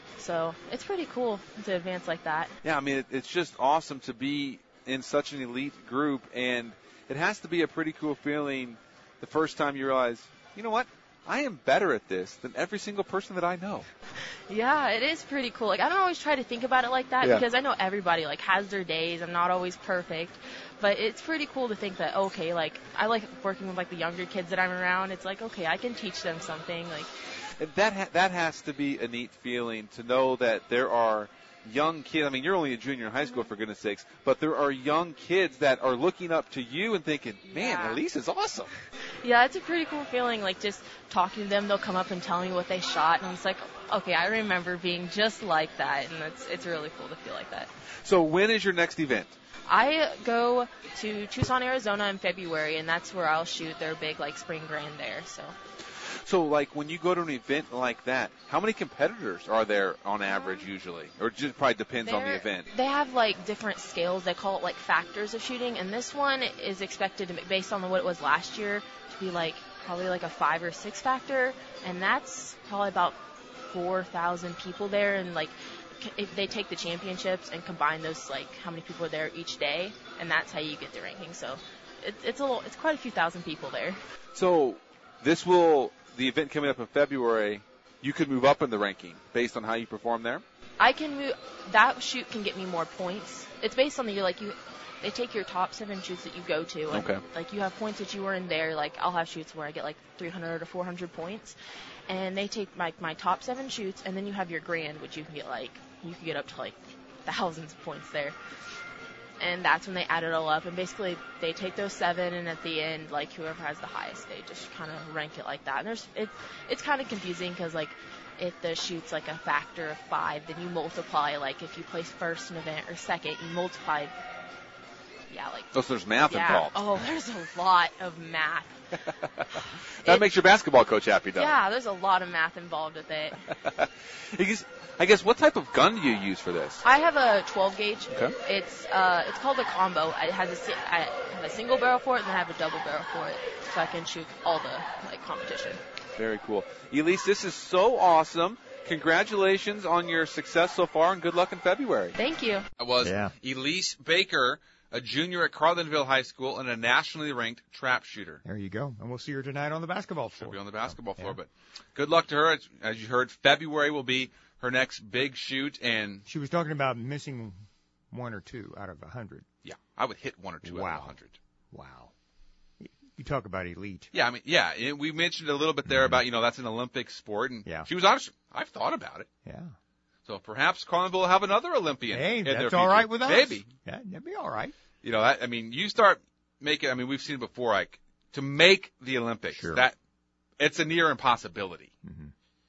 So it's pretty cool to advance like that. Yeah, I mean, it, it's just awesome to be in such an elite group, and it has to be a pretty cool feeling the first time you realize, you know what, I am better at this than every single person that I know. Yeah, it is pretty cool. Like, I don't always try to think about it like that Yeah. because I know everybody, like, has their days. I'm not always perfect. But it's pretty cool to think that, okay, like, I like working with, like, the younger kids that I'm around. It's like, okay, I can teach them something. Like, And that ha- that has to be a neat feeling to know that there are young kids. I mean, you're only a junior in high school, for goodness sakes, but there are young kids that are looking up to you and thinking, man, Yeah. Elise is awesome. yeah, it's a pretty cool feeling, like, just talking to them. They'll come up and tell me what they shot, and it's like, okay, I remember being just like that, and it's, it's really cool to feel like that. So when is your next event? I go to Tucson, Arizona in February, and that's where I'll shoot their big, like, spring grand there, so. So, like, when you go to an event like that, how many competitors are there on average usually? Or it just probably depends on the They're- event. They have, like, different scales. They call it, like, factors of shooting, and this one is expected to, be- based on what it was last year, to be, like, probably, like, a five or six factor, and that's probably about four thousand people there, and, like, c- if they take the championships and combine those, like, how many people are there each day, and that's how you get the ranking. So it, it's a little, it's quite a few thousand people there. So this will, the event coming up in February, you could move up in the ranking based on how you perform there? I can move, that shoot can get me more points. It's based on the, like, you, they take your top seven shoots that you go to, and, Okay. like, you have points that you were in there. Like, I'll have shoots where I get, like, three hundred or four hundred points, and they take my, my top seven shoots, and then you have your grand, which you can get, like, you can get up to, like, thousands of points there. And that's when they add it all up, and basically they take those seven, and at the end, like, whoever has the highest, they just kind of rank it like that. And there's, it, it's kind of confusing because, like, if the shoot's like a factor of five, then you multiply, like, if you place first in an event or second, you multiply, yeah, like. Oh, so there's math yeah. involved. Oh, there's a lot of math. That It- makes your basketball coach happy, though. Yeah, there's a lot of math involved with it. I guess, I guess, what type of gun do you use for this? I have a twelve gauge. Okay. It's uh, it's called a combo. It has a si- I have a single barrel for it, and then I have a double barrel for it, so I can shoot all the, like, competition. Very cool. Elise, this is so awesome. Congratulations on your success so far, and good luck in February. Thank you. That was Yeah. Elise Baker, a junior at Carlinville High School and a nationally ranked trap shooter. There you go. And we'll see her tonight on the basketball She'll floor. be on the basketball floor, Yeah. but good luck to her. As, as you heard, February will be her next big shoot, and She was talking about missing one or two out of a hundred. yeah, I would hit one or two out of Wow. a hundred. Wow. You talk about elite. Yeah, I mean, yeah, and we mentioned a little bit there about, you know, that's an Olympic sport, and Yeah. she was honest. I've thought about it. Yeah. So perhaps Carlinville will have another Olympian. Hey, in their that's all future. right with us. Maybe. Yeah, that'd be all right. You know, that, I mean, you start making, I mean, we've seen it before, like, to make the Olympics, Sure. that, it's a near impossibility. Mm-hmm.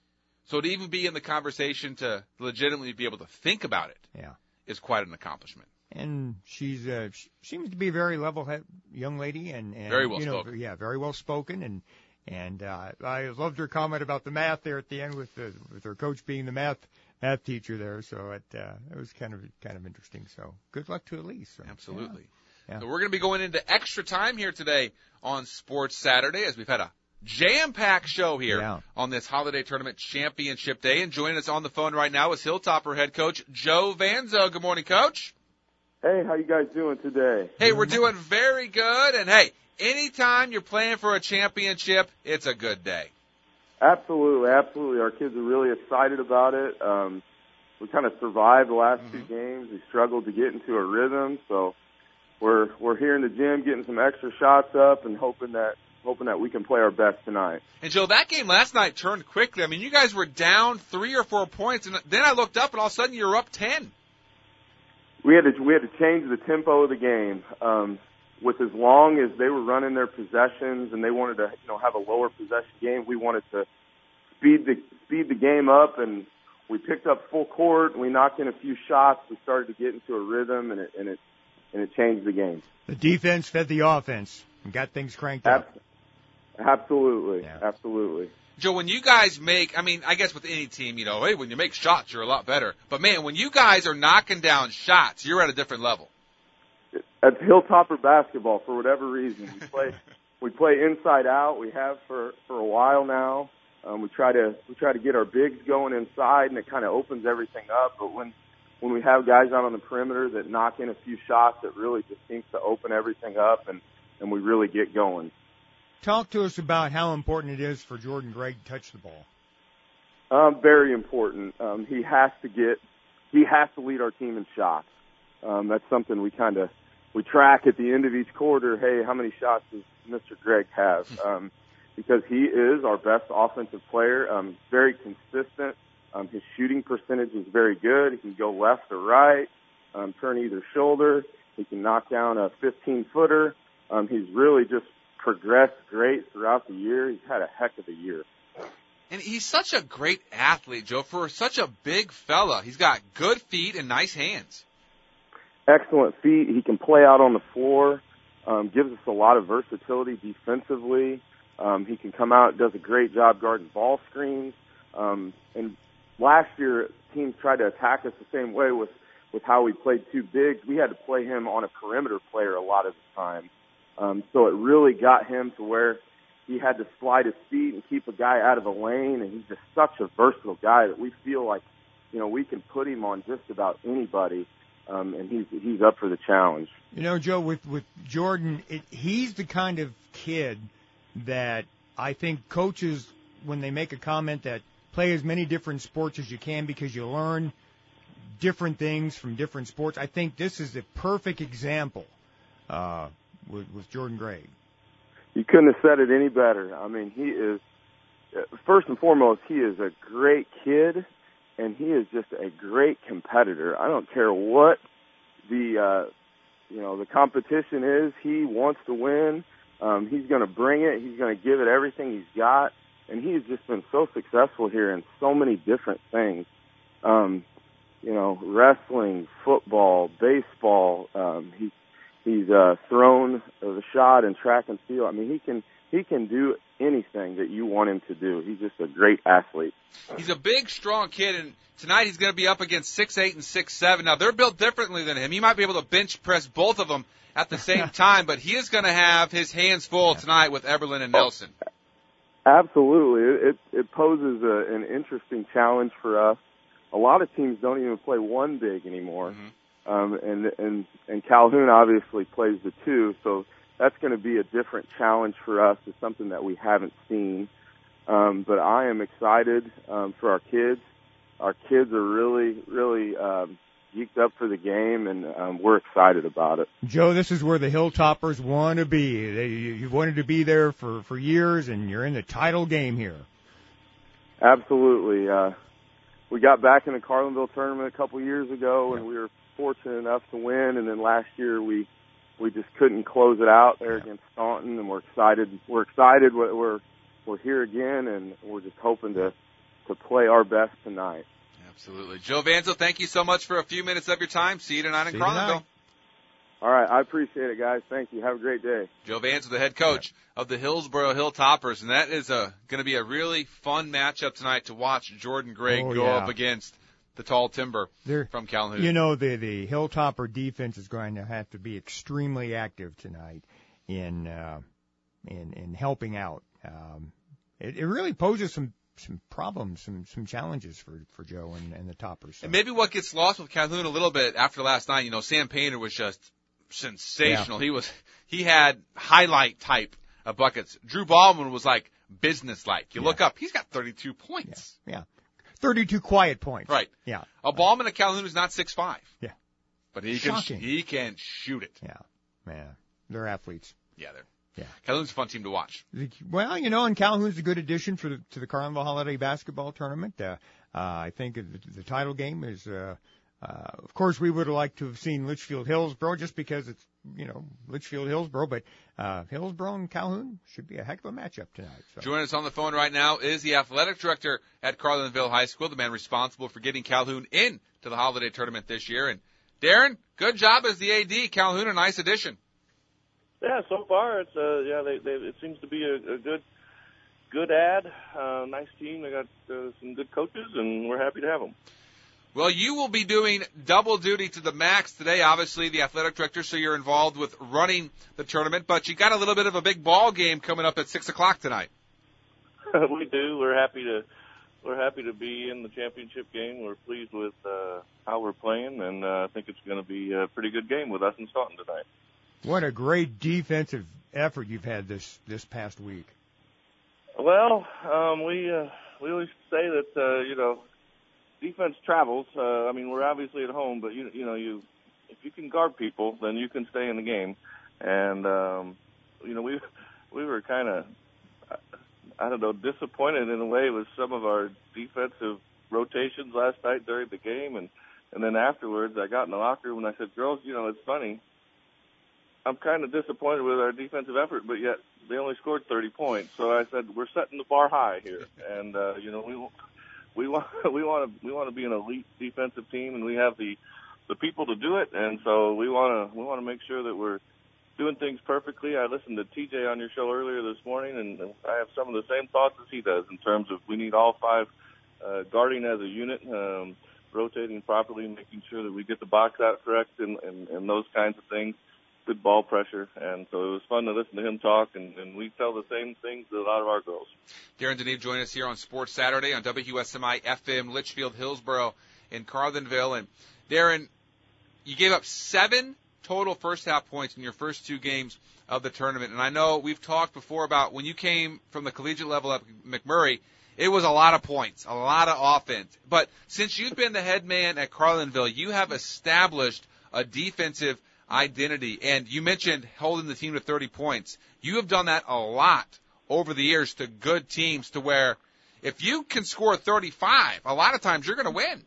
So to even be in the conversation to legitimately be able to think about it Yeah. is quite an accomplishment. And she's uh, she seems to be a very level-headed young lady, and, and Very well you know, spoken. yeah, very well spoken, and and uh, I loved her comment about the math there at the end with the with her coach being the math math teacher there. So it uh, it was kind of kind of interesting. So good luck to Elise. So, Absolutely. Yeah. So we're going to be going into extra time here today on Sports Saturday as we've had a jam-packed show here Yeah. on this Holiday Tournament Championship Day. And joining us on the phone right now is Hilltopper head coach Joe Vanzo. Good morning, Coach. Hey, how you guys doing today? Hey, we're doing very good. And, hey, anytime you're playing for a championship, it's a good day. Absolutely, absolutely. Our kids are really excited about it. Um, we kind of survived the last Mm-hmm. two games. We struggled to get into a rhythm, so we're we're here in the gym getting some extra shots up and hoping that hoping that we can play our best tonight. And, Joe, that game last night turned quickly. I mean, you guys were down three or four points, and then I looked up, and all of a sudden you were up ten. We had to we had to change the tempo of the game. Um, with as long as they were running their possessions and they wanted to, you know, have a lower possession game, we wanted to speed the speed the game up, and we picked up full court. We knocked in a few shots. We started to get into a rhythm, and it and it and it changed the game. The defense fed the offense and got things cranked up. Ab- absolutely, Yeah. absolutely. Joe, when you guys make, I mean, I guess with any team, you know, hey, when you make shots, you're a lot better. But, man, when you guys are knocking down shots, you're at a different level. That's Hilltopper basketball for whatever reason. We play we play inside out. We have for for a while now. Um, we try to we try to get our bigs going inside, and it kind of opens everything up. But when when we have guys out on the perimeter that knock in a few shots, it really just seems to open everything up, and and we really get going. talk to us about how important it is for Jordan Gregg to touch the ball. Um, very important. Um, he has to get, he has to lead our team in shots. Um, that's something we kind of, we track at the end of each quarter. Hey, how many shots does Mister Gregg have? Um, because he is our best offensive player. Um, very consistent. Um, his shooting percentage is very good. He can go left or right, um, turn either shoulder. He can knock down a fifteen-footer. Um, he's really just progressed great throughout the year. He's had a heck of a year. And he's such a great athlete, Joe, for such a big fella. He's got good feet and nice hands. Excellent feet. He can play out on the floor. Um, gives us a lot of versatility defensively. Um, he can come out, does a great job guarding ball screens. Um, and last year, teams tried to attack us the same way with, with how we played two bigs. We had to play him on a perimeter player a lot of the time. Um, so it really got him to where he had to slide his feet and keep a guy out of the lane. And he's just such a versatile guy that we feel like, you know, we can put him on just about anybody. Um, and he's he's up for the challenge. You know, Joe, with, with Jordan, it, he's the kind of kid that I think coaches, when they make a comment that play as many different sports as you can because you learn different things from different sports, I think this is the perfect example uh, with, with Jordan Gregg. You couldn't have said it any better. I mean, he is, first and foremost, he is a great kid, and he is just a great competitor. I don't care what the, uh, you know, the competition is. He wants to win. Um, he's going to bring it. He's going to give it everything he's got. And he's just been so successful here in so many different things. Um, you know, wrestling, football, baseball. Um, he, he's uh, thrown the shot in track and field. I mean, he can he can do anything that you want him to do. He's just a great athlete. He's a big, strong kid, and tonight he's going to be up against six eight and six seven. Now, they're built differently than him. He might be able to bench press both of them at the same time, but he is going to have his hands full tonight with Eberlin and Nelson. Absolutely. It, it poses a, an interesting challenge for us. A lot of teams don't even play one big anymore. Mm-hmm. Um, and, and, and Calhoun obviously plays the two, so that's going to be a different challenge for us. It's something that we haven't seen. Um, but I am excited um, for our kids. Our kids are really, really um, geeked up for the game, and um, we're excited about it. Joe, this is where the Hilltoppers want to be. They, you, you wanted to be there for, for years, and you're in the title game here. Absolutely. Uh, we got back in the Carlinville tournament a couple years ago, and we were fortunate enough to win. And then last year we we just couldn't close it out there yeah. against Staunton, and we're excited. We're excited. We're we're here again, and we're just hoping to to play our best tonight. Absolutely. Joe Vanzo, thank you so much for a few minutes of your time. See you tonight in Carlinville. All right. I appreciate it, guys. Thank you. Have a great day. Joe Vanzo, the head coach of the Hillsboro Hilltoppers, and that is a, going to be a really fun matchup tonight to watch Jordan Gregg oh, go yeah. up against the Tall Timber They're, from Calhoun. You know, the, the Hilltopper defense is going to have to be extremely active tonight in uh, in, in helping out. Um, it, it really poses some some problems, some some challenges for, for Joe and, and the Toppers. So. And maybe what gets lost with Calhoun a little bit after last night, you know, Sam Painter was just sensational. Yeah. He was he had highlight type of buckets. Drew Baldwin was like business like. You yeah. look up, he's got thirty-two points. Yeah. yeah. thirty-two quiet points. Right. Yeah. A Ballman at Calhoun is not six five. Yeah. But he Shocking. can he can shoot it. Yeah. Man, they're athletes. Yeah, they're. Yeah. Calhoun's a fun team to watch. Well, you know, and Calhoun's a good addition for the, to the Carlinville Holiday Basketball Tournament. Uh, uh, I think the, the title game is, uh, uh, of course, we would have liked to have seen Litchfield Hillsboro just because it's, you know, Litchfield Hillsboro, but uh, Hillsboro and Calhoun should be a heck of a matchup tonight. So. Joining us on the phone right now is the athletic director at Carlinville High School, the man responsible for getting Calhoun in to the Holiday Tournament this year. And Darren, good job as the A D. Calhoun, a nice addition. Yeah, so far it's uh yeah they, they it seems to be a, a good good ad, uh, nice team. They got uh, some good coaches, and we're happy to have them. Well, you will be doing double duty to the max today. Obviously, the athletic director, so you're involved with running the tournament. But you got a little bit of a big ball game coming up at six o'clock tonight. We do. We're happy to we're happy to be in the championship game. We're pleased with uh, how we're playing, and uh, I think it's going to be a pretty good game with us and Staunton tonight. What a great defensive effort you've had this this past week? Well, um, we uh, we always say that uh, you know, defense travels. Uh, I mean, we're obviously at home, but you you know you if you can guard people, then you can stay in the game. And um, you know, we we were kind of I don't know disappointed in a way with some of our defensive rotations last night during the game, and and then afterwards I got in the locker room and I said, girls, you know, it's funny. I'm kind of disappointed with our defensive effort, but yet they only scored thirty points. So I said, we're setting the bar high here, and uh, you know, we we want we want to we want to be an elite defensive team, and we have the the people to do it. And so we want to we want to make sure that we're doing things perfectly. I listened to T J on your show earlier this morning, and I have some of the same thoughts as he does in terms of we need all five uh, guarding as a unit, um, rotating properly, making sure that we get the box out correct, and, and, and those kinds of things. Good ball pressure, and so it was fun to listen to him talk, and, and we tell the same things to a lot of our girls. Darren Deneve joining us here on Sports Saturday on W S M I F M, Litchfield, Hillsboro, and Carlinville. And Darren, you gave up seven total first half points in your first two games of the tournament, and I know we've talked before about when you came from the collegiate level at McMurray, it was a lot of points, a lot of offense. But since you've been the head man at Carlinville, you have established a defensive identity, and you mentioned holding the team to thirty points. You have done that a lot over the years to good teams, to where if you can score thirty-five, a lot of times you're going to win.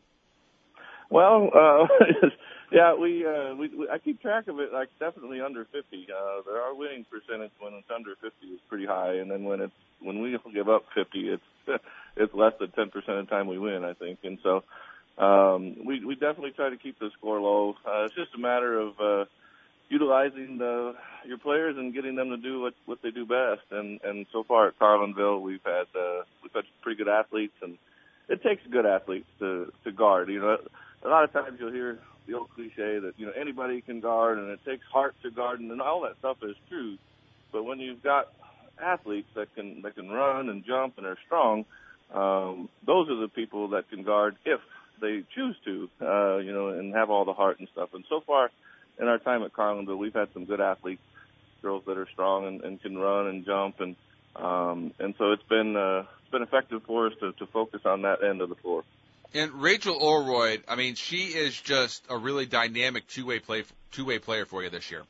Well, uh, yeah, we, uh, we, we I keep track of it. Like definitely under fifty. Uh, our winning percentage when it's under fifty is pretty high, and then when it's when we give up fifty, it's it's less than ten percent of the time we win, I think, and so. Um, we, we definitely try to keep the score low. Uh, it's just a matter of uh, utilizing the, your players and getting them to do what, what they do best. And, and so far at Carlinville, we've had uh, we've had pretty good athletes, and it takes good athletes to, to guard. You know, a lot of times you'll hear the old cliche that you know anybody can guard, and it takes heart to guard, and all that stuff is true. But when you've got athletes that can that can run and jump and are strong, um, those are the people that can guard if they choose to, uh, you know, and have all the heart and stuff. And so far in our time at Carlinville, we've had some good athletes, girls that are strong and, and can run and jump. And, um, and so it's been, uh, it's been effective for us to, to focus on that end of the floor. And Rachel Orroyd, I mean, she is just a really dynamic two-way play, two-way player for you this year.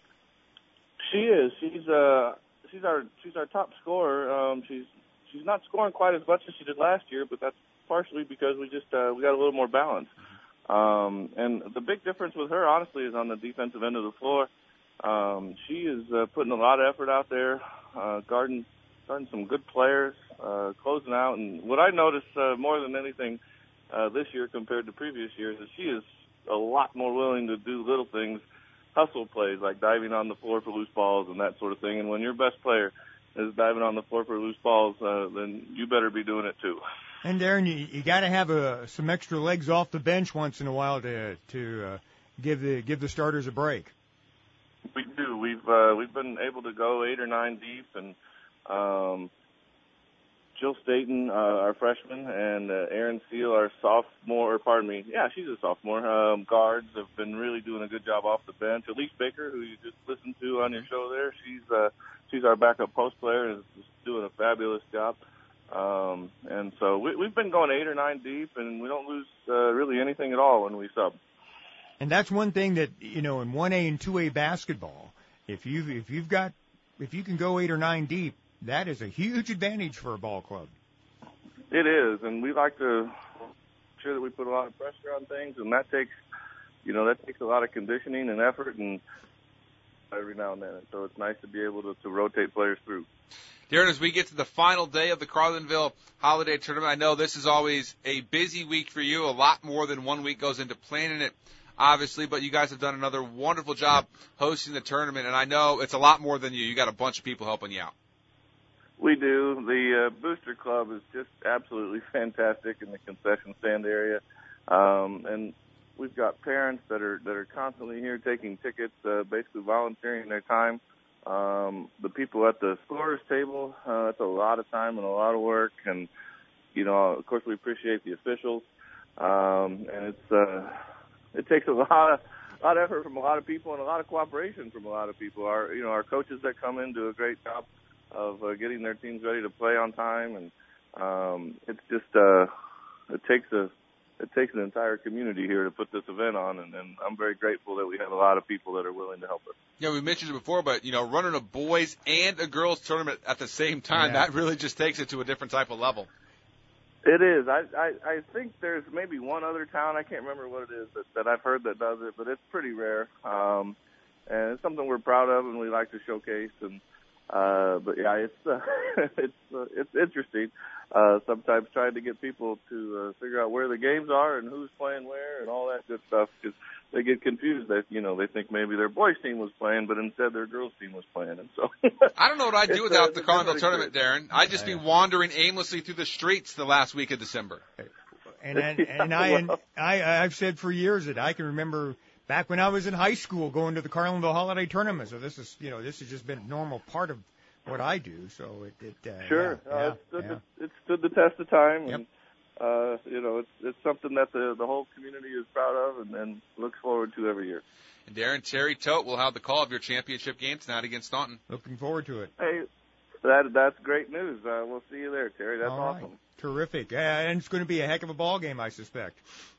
She is. She's, uh, she's our, she's our top scorer. Um, she's, she's not scoring quite as much as she did last year, but that's partially because we just uh, we got a little more balance. Um, and the big difference with her, honestly, is on the defensive end of the floor. Um, she is uh, putting a lot of effort out there, uh, guarding, guarding some good players, uh, closing out. And what I noticed uh, more than anything uh, this year compared to previous years is she is a lot more willing to do little things, hustle plays like diving on the floor for loose balls and that sort of thing. And when your best player is diving on the floor for loose balls, uh, then you better be doing it too. And Darren, you, you got to have a, some extra legs off the bench once in a while to to uh, give the give the starters a break. We do. We've uh, we've been able to go eight or nine deep, and um, Jill Staten, uh, our freshman, and uh, Erin Seal, our sophomore. Or pardon me, yeah, she's a sophomore. Um, guards have been really doing a good job off the bench. Elise Baker, who you just listened to on your show there, she's uh, she's our backup post player and is doing a fabulous job. Um, and so we, we've been going eight or nine deep, and we don't lose uh, really anything at all when we sub. And that's one thing that, you know, in one A and two A basketball, if you've, if you've got, if you can go eight or nine deep, that is a huge advantage for a ball club. It is, and we like to make sure that we put a lot of pressure on things, and that takes, you know, that takes a lot of conditioning and effort, and every now and then. So it's nice to be able to, to rotate players through. Darren, as we get to the final day of the Carlinville Holiday Tournament, I know this is always a busy week for you. A lot more than one week goes into planning it, obviously, but you guys have done another wonderful job hosting the tournament, and I know it's a lot more than you. You got a bunch of people helping you out. We do. The uh, Booster Club is just absolutely fantastic in the concession stand area, um, and we've got parents that are that are constantly here taking tickets, uh, basically volunteering their time. Um, the people at the scorers table, uh, that's a lot of time and a lot of work. And, you know, of course, we appreciate the officials. Um, and it's, uh, it takes a lot of, lot of effort from a lot of people and a lot of cooperation from a lot of people. Our, you know, our coaches that come in do a great job of uh, getting their teams ready to play on time, and um, it's just uh, it takes a it takes an entire community here to put this event on, and, and I'm very grateful that we have a lot of people that are willing to help us. Yeah, we mentioned it before, but, you know, running a boys and a girls tournament at the same time, Yeah. that really just takes it to a different type of level. It is. I, I I think there's maybe one other town, I can't remember what it is, that, that I've heard that does it, but it's pretty rare. Um, and it's something we're proud of and we like to showcase. And uh, but yeah, it's uh, it's uh, it's interesting. Uh, sometimes trying to get people to uh, figure out where the games are and who's playing where and all that good stuff, because they get confused. They you know they think maybe their boys team was playing, but instead their girls team was playing. And so I don't know what I'd do It's, without uh, the it's Carlinville really tournament, great. Darren. I'd just be wandering aimlessly through the streets the last week of December. And and, and I and I I've said for years that I can remember back when I was in high school going to the Carlinville Holiday Tournament. So this is you know this has just been a normal part of what I do. So it, it uh, Sure, yeah, uh, yeah, it, stood yeah. the, it stood the test of time, Yep. and uh, you know it's it's something that the the whole community is proud of and, and looks forward to every year. And Darren, Terry Tote will have the call of your championship game tonight against Staunton. Looking forward to it. Hey, that that's great news. Uh, we'll see you there, Terry. That's All right. awesome. Terrific. Yeah, and it's going to be a heck of a ball game, I suspect.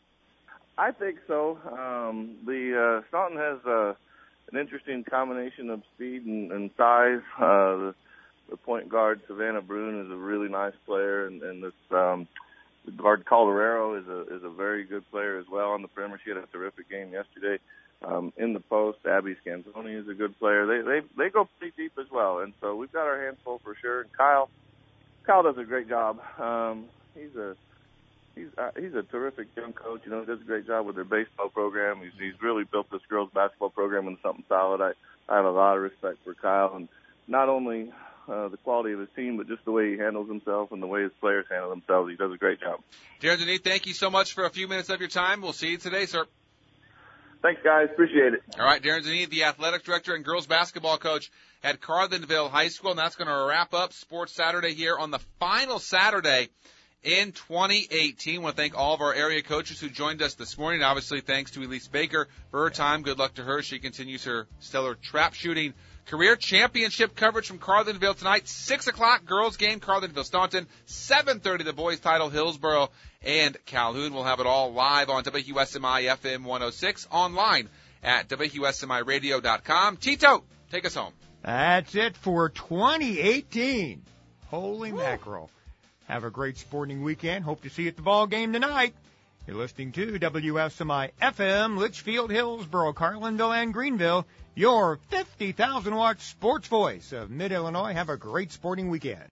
I think so. Um, the uh, Staunton has uh, an interesting combination of speed and, and size. Uh, the, the point guard Savannah Brune is a really nice player, and, and this um, the guard Calderero is a is a very good player as well on the perimeter. She had a terrific game yesterday. Um, in the post, Abby Scanzoni is a good player. They they they go pretty deep as well, and so we've got our hands full for sure. And Kyle Kyle does a great job. Um, he's a He's uh, he's a terrific young coach. You know, he does a great job with their baseball program. He's he's really built this girls basketball program into something solid. I I have a lot of respect for Kyle, and not only uh, the quality of his team, but just the way he handles himself and the way his players handle themselves. He does a great job. Darren Denis, thank you so much for a few minutes of your time. We'll see you today, sir. Thanks, guys. Appreciate it. All right, Darren Denis, the athletic director and girls basketball coach at Carlinville High School, and that's going to wrap up Sports Saturday here on the final Saturday in twenty eighteen. I want to thank all of our area coaches who joined us this morning. Obviously, thanks to Elise Baker for her time. Good luck to her. She continues her stellar trap shooting career. Championship coverage from Carlinville tonight. six o'clock, girls game, Carlinville-Staunton. seven thirty, the boys title, Hillsboro and Calhoun. We'll have it all live on W S M I F M one oh six, online at W S M I radio dot com. Tito, take us home. That's it for twenty eighteen. Holy Woo. Mackerel. Have a great sporting weekend. Hope to see you at the ball game tonight. You're listening to W S M I F M, Litchfield, Hillsboro, Carlinville, and Greenville, your fifty thousand watt sports voice of Mid-Illinois. Have a great sporting weekend.